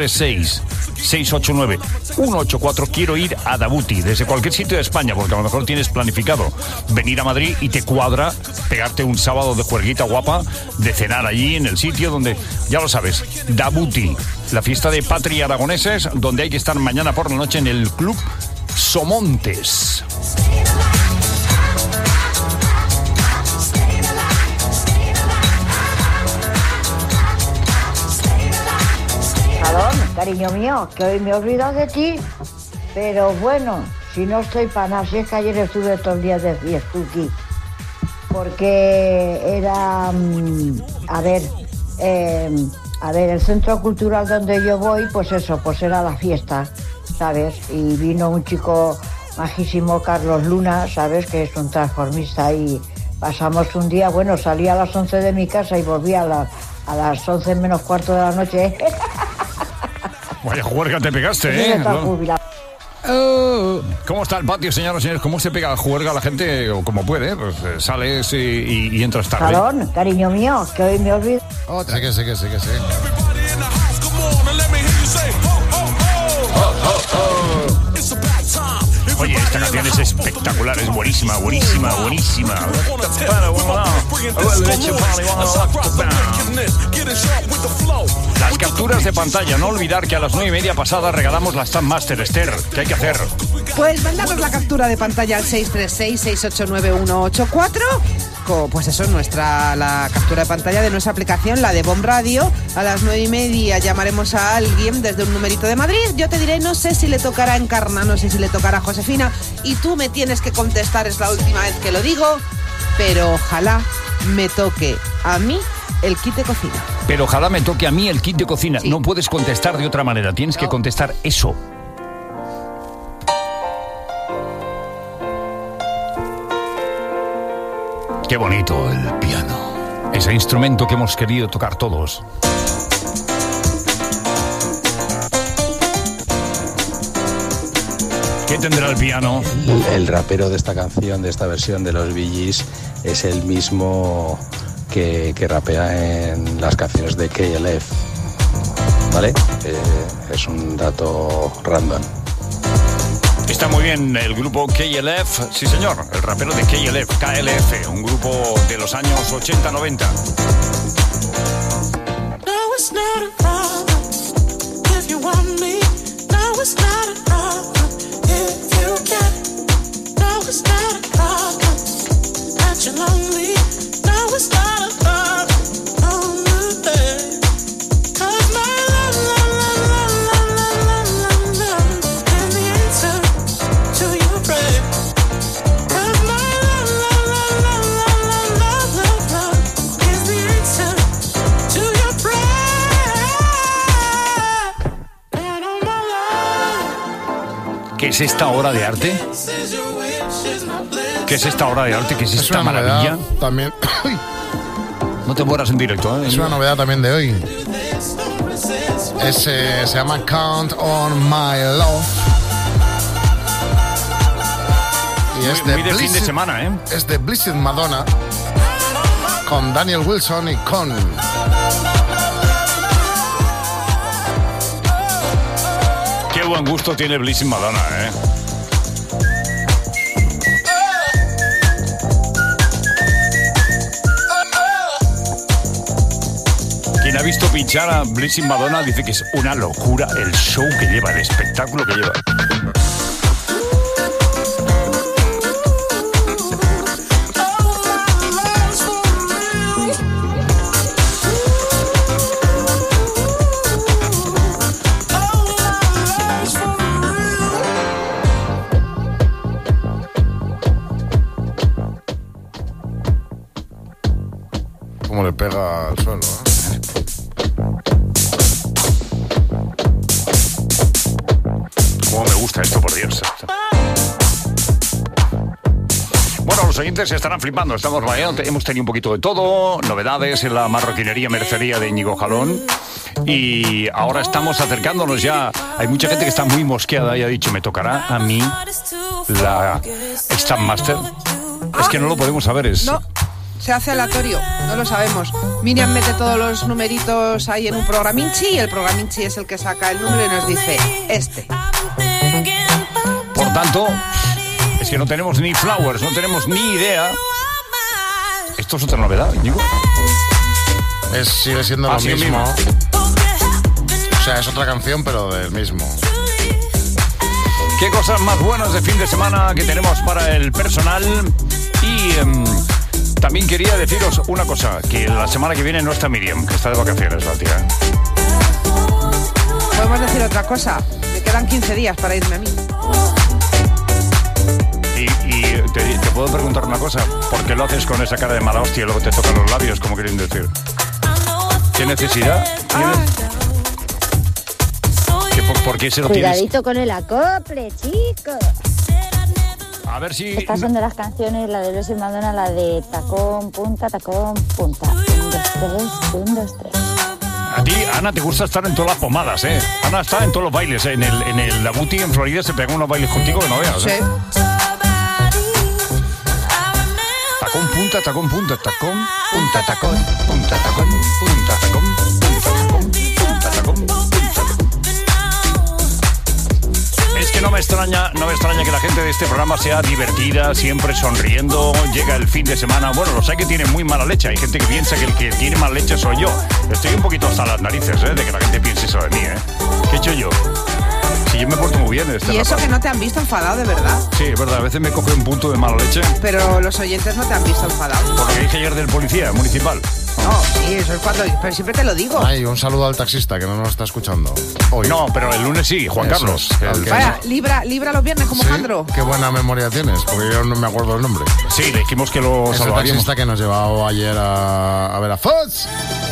[SPEAKER 4] 636-689-184 quiero ir a Dabuti, desde cualquier sitio de España, porque a lo mejor tienes planificado venir a Madrid y te cuadra pegarte un sábado de juerguita guapa, de cenar allí en el sitio donde, ya lo sabes, Dabuti, la fiesta de Patri Aragoneses, donde hay que estar mañana por la noche en el Club Somontes.
[SPEAKER 15] Cariño mío, que hoy me he olvidado de ti, pero bueno, si no estoy para nada, si es que ayer estuve todo el día de fiestuki, porque era, a ver, el centro cultural donde yo voy, pues era la fiesta, ¿sabes? Y vino un chico majísimo, Carlos Luna, ¿sabes? Que es un transformista, y pasamos un día, bueno, salí a las 11 de mi casa y volví a las 11 menos cuarto de la noche.
[SPEAKER 4] Vaya juerga te pegaste, ¿eh? ¿Cómo está el patio, señoras y señores? ¿Cómo se pega la juerga a la gente? O como puede, pues sales y entras tarde.
[SPEAKER 15] Perdón, cariño mío, que hoy me olvido.
[SPEAKER 8] Otra. Sí.
[SPEAKER 4] Oye, esta canción es espectacular, es buenísima. Las capturas de pantalla, no olvidar que a las 9:30 pasadas regalamos la Stamp Master. Esther, ¿qué hay que hacer?
[SPEAKER 3] Pues mandarnos la captura de pantalla al 636-689-184. Pues eso es la captura de pantalla de nuestra aplicación, la de Bomb Radio. A las 9:30 llamaremos a alguien desde un numerito de Madrid. Yo te diré, no sé si le tocará a Encarna, no sé si le tocará a Josefina. Y tú me tienes que contestar, es la última vez que lo digo. Pero ojalá me toque a mí el kit de cocina.
[SPEAKER 4] Pero ojalá me toque a mí el kit de cocina. Sí. No puedes contestar de otra manera, tienes que contestar eso. Qué bonito el piano. Ese instrumento que hemos querido tocar todos. ¿Qué tendrá el piano?
[SPEAKER 20] El rapero de esta canción, de esta versión de los Bee Gees, es el mismo que rapea en las canciones de KLF. ¿Vale? Es un dato random.
[SPEAKER 4] Está muy bien el grupo KLF, sí señor, el rapero de KLF, un grupo de los años 80-90. ¿Qué es esta obra de arte? ¿Qué es esta obra de arte? ¿Qué es esta maravilla?
[SPEAKER 8] También.
[SPEAKER 4] No te mueras en directo, ¿eh?
[SPEAKER 8] Es una novedad también de hoy. Se llama Count on My Love. Y es de
[SPEAKER 4] muy de fin de semana, ¿eh?
[SPEAKER 8] Es de Blessed Madonna con Daniel Wilson y con...
[SPEAKER 4] Qué buen gusto tiene Blessed Madonna, ¿eh? Quien ha visto pinchar a Blessed Madonna dice que es una locura el show que lleva, el espectáculo que lleva.
[SPEAKER 8] Cómo le pega al suelo, ¿eh?
[SPEAKER 4] Cómo me gusta esto, por Dios. Bueno, los oyentes estarán flipando. Estamos rayando, hemos tenido un poquito de todo, novedades en la marroquinería mercería de Íñigo Jalón. Y ahora estamos acercándonos ya. Hay mucha gente que está muy mosqueada y ha dicho, me tocará a mí la Stamp Master. Es que no lo podemos saber, es...
[SPEAKER 3] No. Se hace aleatorio, no lo sabemos. Miriam mete todos los numeritos ahí en un programinchi y el programinchi es el que saca el número y nos dice este.
[SPEAKER 4] Por tanto, es que no tenemos ni flowers, no tenemos ni idea. ¿Esto es otra novedad, Íñigo?
[SPEAKER 8] Sigue siendo lo mismo. O sea, es otra canción, pero del mismo.
[SPEAKER 4] ¿Qué cosas más buenas de fin de semana que tenemos para el personal? Y... también quería deciros una cosa, que la semana que viene no está Miriam, que está de vacaciones la tía.
[SPEAKER 3] Podemos decir otra cosa, me quedan 15 días para irme a mí.
[SPEAKER 4] Y te puedo preguntar una cosa, ¿por qué lo haces con esa cara de mala hostia y luego te tocan los labios, como quieren decir? ¿Qué necesidad tienes? ¿Por qué se lo tienes?
[SPEAKER 15] Cuidadito con el acople, chicos.
[SPEAKER 4] A ver si...
[SPEAKER 15] Estas son de las canciones, la de Blessed Madonna, la de tacón, punta. 1, 2, 3, 1, 2, 3.
[SPEAKER 4] A ti, Ana, te gusta estar en todas las pomadas, ¿eh? Ana está en todos los bailes, ¿eh? En el La Booty en Florida se pegó unos bailes contigo que no veas, ¿eh?
[SPEAKER 3] Sí.
[SPEAKER 4] Tacón, punta, tacón, punta, tacón, punta, tacón, punta, tacón, punta, tacón, punta, tacón, punta, tacón, punta, tacón. Es que que no me extraña que la gente de este programa sea divertida, siempre sonriendo. Llega el fin de semana. Bueno, los hay que tienen muy mala leche. Hay gente que piensa que el que tiene mala leche soy yo. Estoy un poquito hasta las narices, de que la gente piense eso de mí, ¿Qué he hecho yo? Si yo me porto muy bien.
[SPEAKER 3] Y eso que no te han visto enfadado, de verdad.
[SPEAKER 4] Sí, es verdad. A veces me coge un punto de mala leche.
[SPEAKER 3] Pero los oyentes no te han visto enfadado.
[SPEAKER 4] Por lo que dije ayer del policía municipal.
[SPEAKER 3] No, sí, eso es cuando... Pero siempre te lo digo.
[SPEAKER 8] Ay, un saludo al taxista que no nos está escuchando hoy.
[SPEAKER 4] No, pero el lunes sí, Juan Carlos.
[SPEAKER 3] Vaya, libra los viernes como Jandro.
[SPEAKER 8] Qué buena memoria tienes, porque yo no me acuerdo el nombre.
[SPEAKER 4] Sí, le dijimos que lo
[SPEAKER 8] es el taxista que nos llevaba ayer a ver a Fox.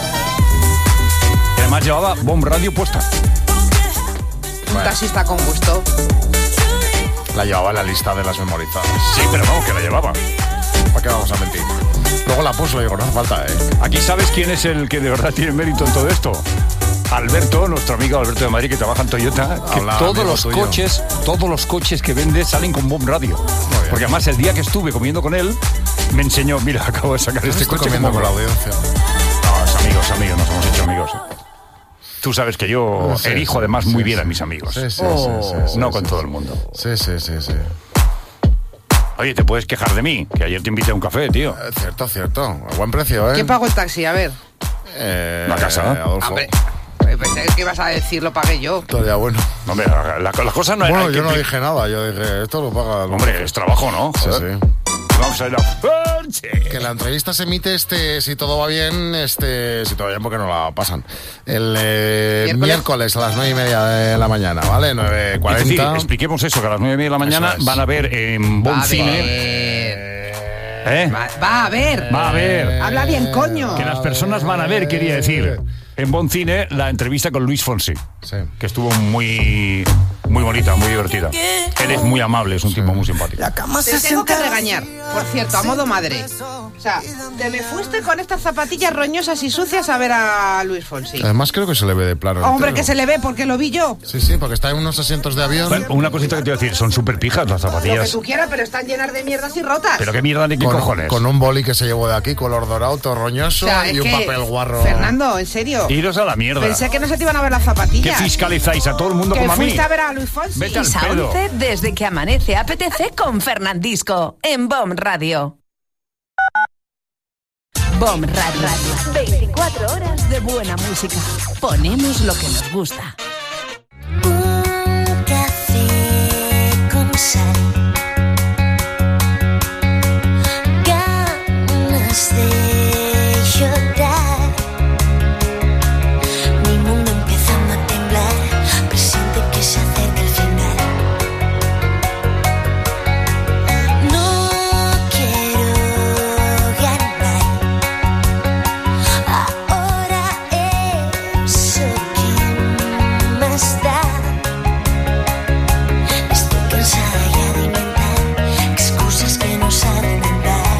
[SPEAKER 4] Y además llevaba Bomb Radio puesta.
[SPEAKER 3] Un taxista con gusto.
[SPEAKER 8] La llevaba en la lista de las memorizadas.
[SPEAKER 4] Sí, pero no, que la llevaba.
[SPEAKER 8] ¿Para qué vamos a mentir? Luego la puso, le digo, no hace falta,
[SPEAKER 4] Aquí sabes quién es el que de verdad tiene mérito en todo esto. Alberto, nuestro amigo Alberto de Madrid, que trabaja en Toyota, que todos los coches que vende salen con Bomb Radio. Porque además el día que estuve comiendo con él, me enseñó, mira, acabo de sacar este coche
[SPEAKER 8] comiendo con la audiencia.
[SPEAKER 4] No, amigos, nos hemos hecho amigos. Tú sabes que yo elijo además muy bien a mis amigos.
[SPEAKER 8] Sí,
[SPEAKER 4] no con todo el mundo.
[SPEAKER 8] Sí.
[SPEAKER 4] Oye, te puedes quejar de mí, que ayer te invité a un café, tío.
[SPEAKER 8] Cierto. A buen precio,
[SPEAKER 3] ¿Quién pagó el taxi? A ver.
[SPEAKER 4] La casa.
[SPEAKER 8] Adolfo.
[SPEAKER 3] Hombre, pensé que ibas a decir, lo pagué yo.
[SPEAKER 8] Todavía bueno.
[SPEAKER 4] Hombre, las cosas no eran...
[SPEAKER 8] Bueno, yo no dije nada, yo dije, esto lo paga...
[SPEAKER 4] Hombre, es trabajo, ¿no?
[SPEAKER 8] Sí.
[SPEAKER 4] Vamos a ir a...
[SPEAKER 8] Que la entrevista se emite si todo va bien, si todo va bien porque no la pasan. El miércoles a las 9:30 de la mañana, ¿vale? 9:40.
[SPEAKER 4] Es decir, expliquemos eso, que a las 9:30 de la mañana van a ver en Bon Cine.
[SPEAKER 3] Va a ver. Habla bien, coño.
[SPEAKER 4] Que las personas van a ver, quería decir, en Bon Cine la entrevista con Luis Fonsi.
[SPEAKER 8] Sí.
[SPEAKER 4] Que estuvo muy bonita, muy divertida. Él es muy amable, es un tipo muy simpático.
[SPEAKER 3] Te tengo que regañar, por cierto, a modo madre. O sea, te me fuiste con estas zapatillas roñosas y sucias a ver a Luis Fonsi.
[SPEAKER 8] Además creo que se le ve de plano.
[SPEAKER 3] Hombre, que se le ve porque lo vi yo.
[SPEAKER 8] Sí, porque está en unos asientos de avión.
[SPEAKER 4] Bueno, una cosita que te voy a decir, son súper pijas las zapatillas.
[SPEAKER 3] Lo que tú quieras, pero están llenas de mierdas y rotas.
[SPEAKER 4] Pero qué mierda ni qué cojones.
[SPEAKER 8] Con un boli que se llevó de aquí, color dorado, todo roñoso, o sea, y un papel guarro.
[SPEAKER 3] Fernando, en serio.
[SPEAKER 4] Iros a la mierda.
[SPEAKER 3] Pensé que no se te iban a ver las zapatillas.
[SPEAKER 4] ¿Qué fiscalizáis a todo el mundo como a mí?
[SPEAKER 3] Que fuiste a ver a Luis Fonsi.
[SPEAKER 4] Vete al
[SPEAKER 1] Isa
[SPEAKER 4] pedo.
[SPEAKER 1] 11, desde que amanece apetece con Fernandisco en Bomb Radio. Bomb Radio. 24 horas de buena música. Ponemos lo que nos gusta.
[SPEAKER 10] Un café con sal. Ganas de llorar. Mi mundo empezando a temblar. Presiente que se acerca el final. No quiero ganar. Ahora eso que más da. Estoy cansada ya de inventar excusas que no saben andar.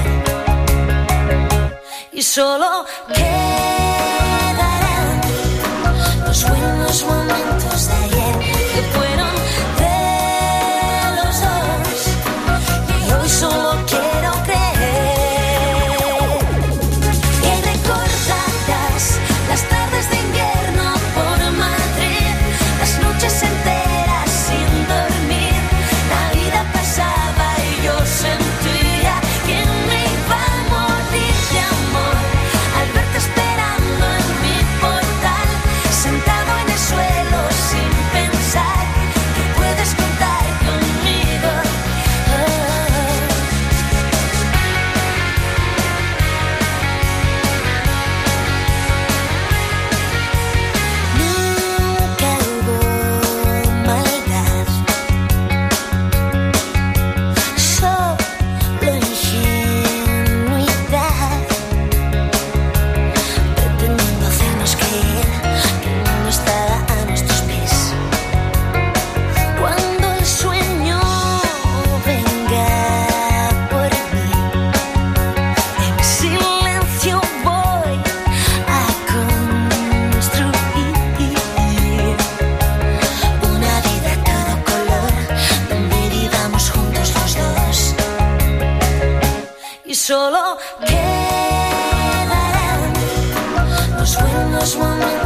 [SPEAKER 10] Y solo quedarán los buenos momentos de ayer que fueron de los dos. Y hoy solo quiero creer que recordarás las tardes de invierno por Madrid, las noches enteras sin dormir. La vida pasaba y yo sentía que me iba a morir de amor al verte esperando en mi portal, sentado en el suelo sin pensar que puedes contar conmigo. Nunca hubo maldad, solo ingenuidad, pretendiendo hacernos creer que el mundo estaba a nuestros pies. Cuando el sueño venga por mí, en silencio voy a construir una vida a todo color, donde vivamos juntos los dos. Y solo quedarán los buenos momentos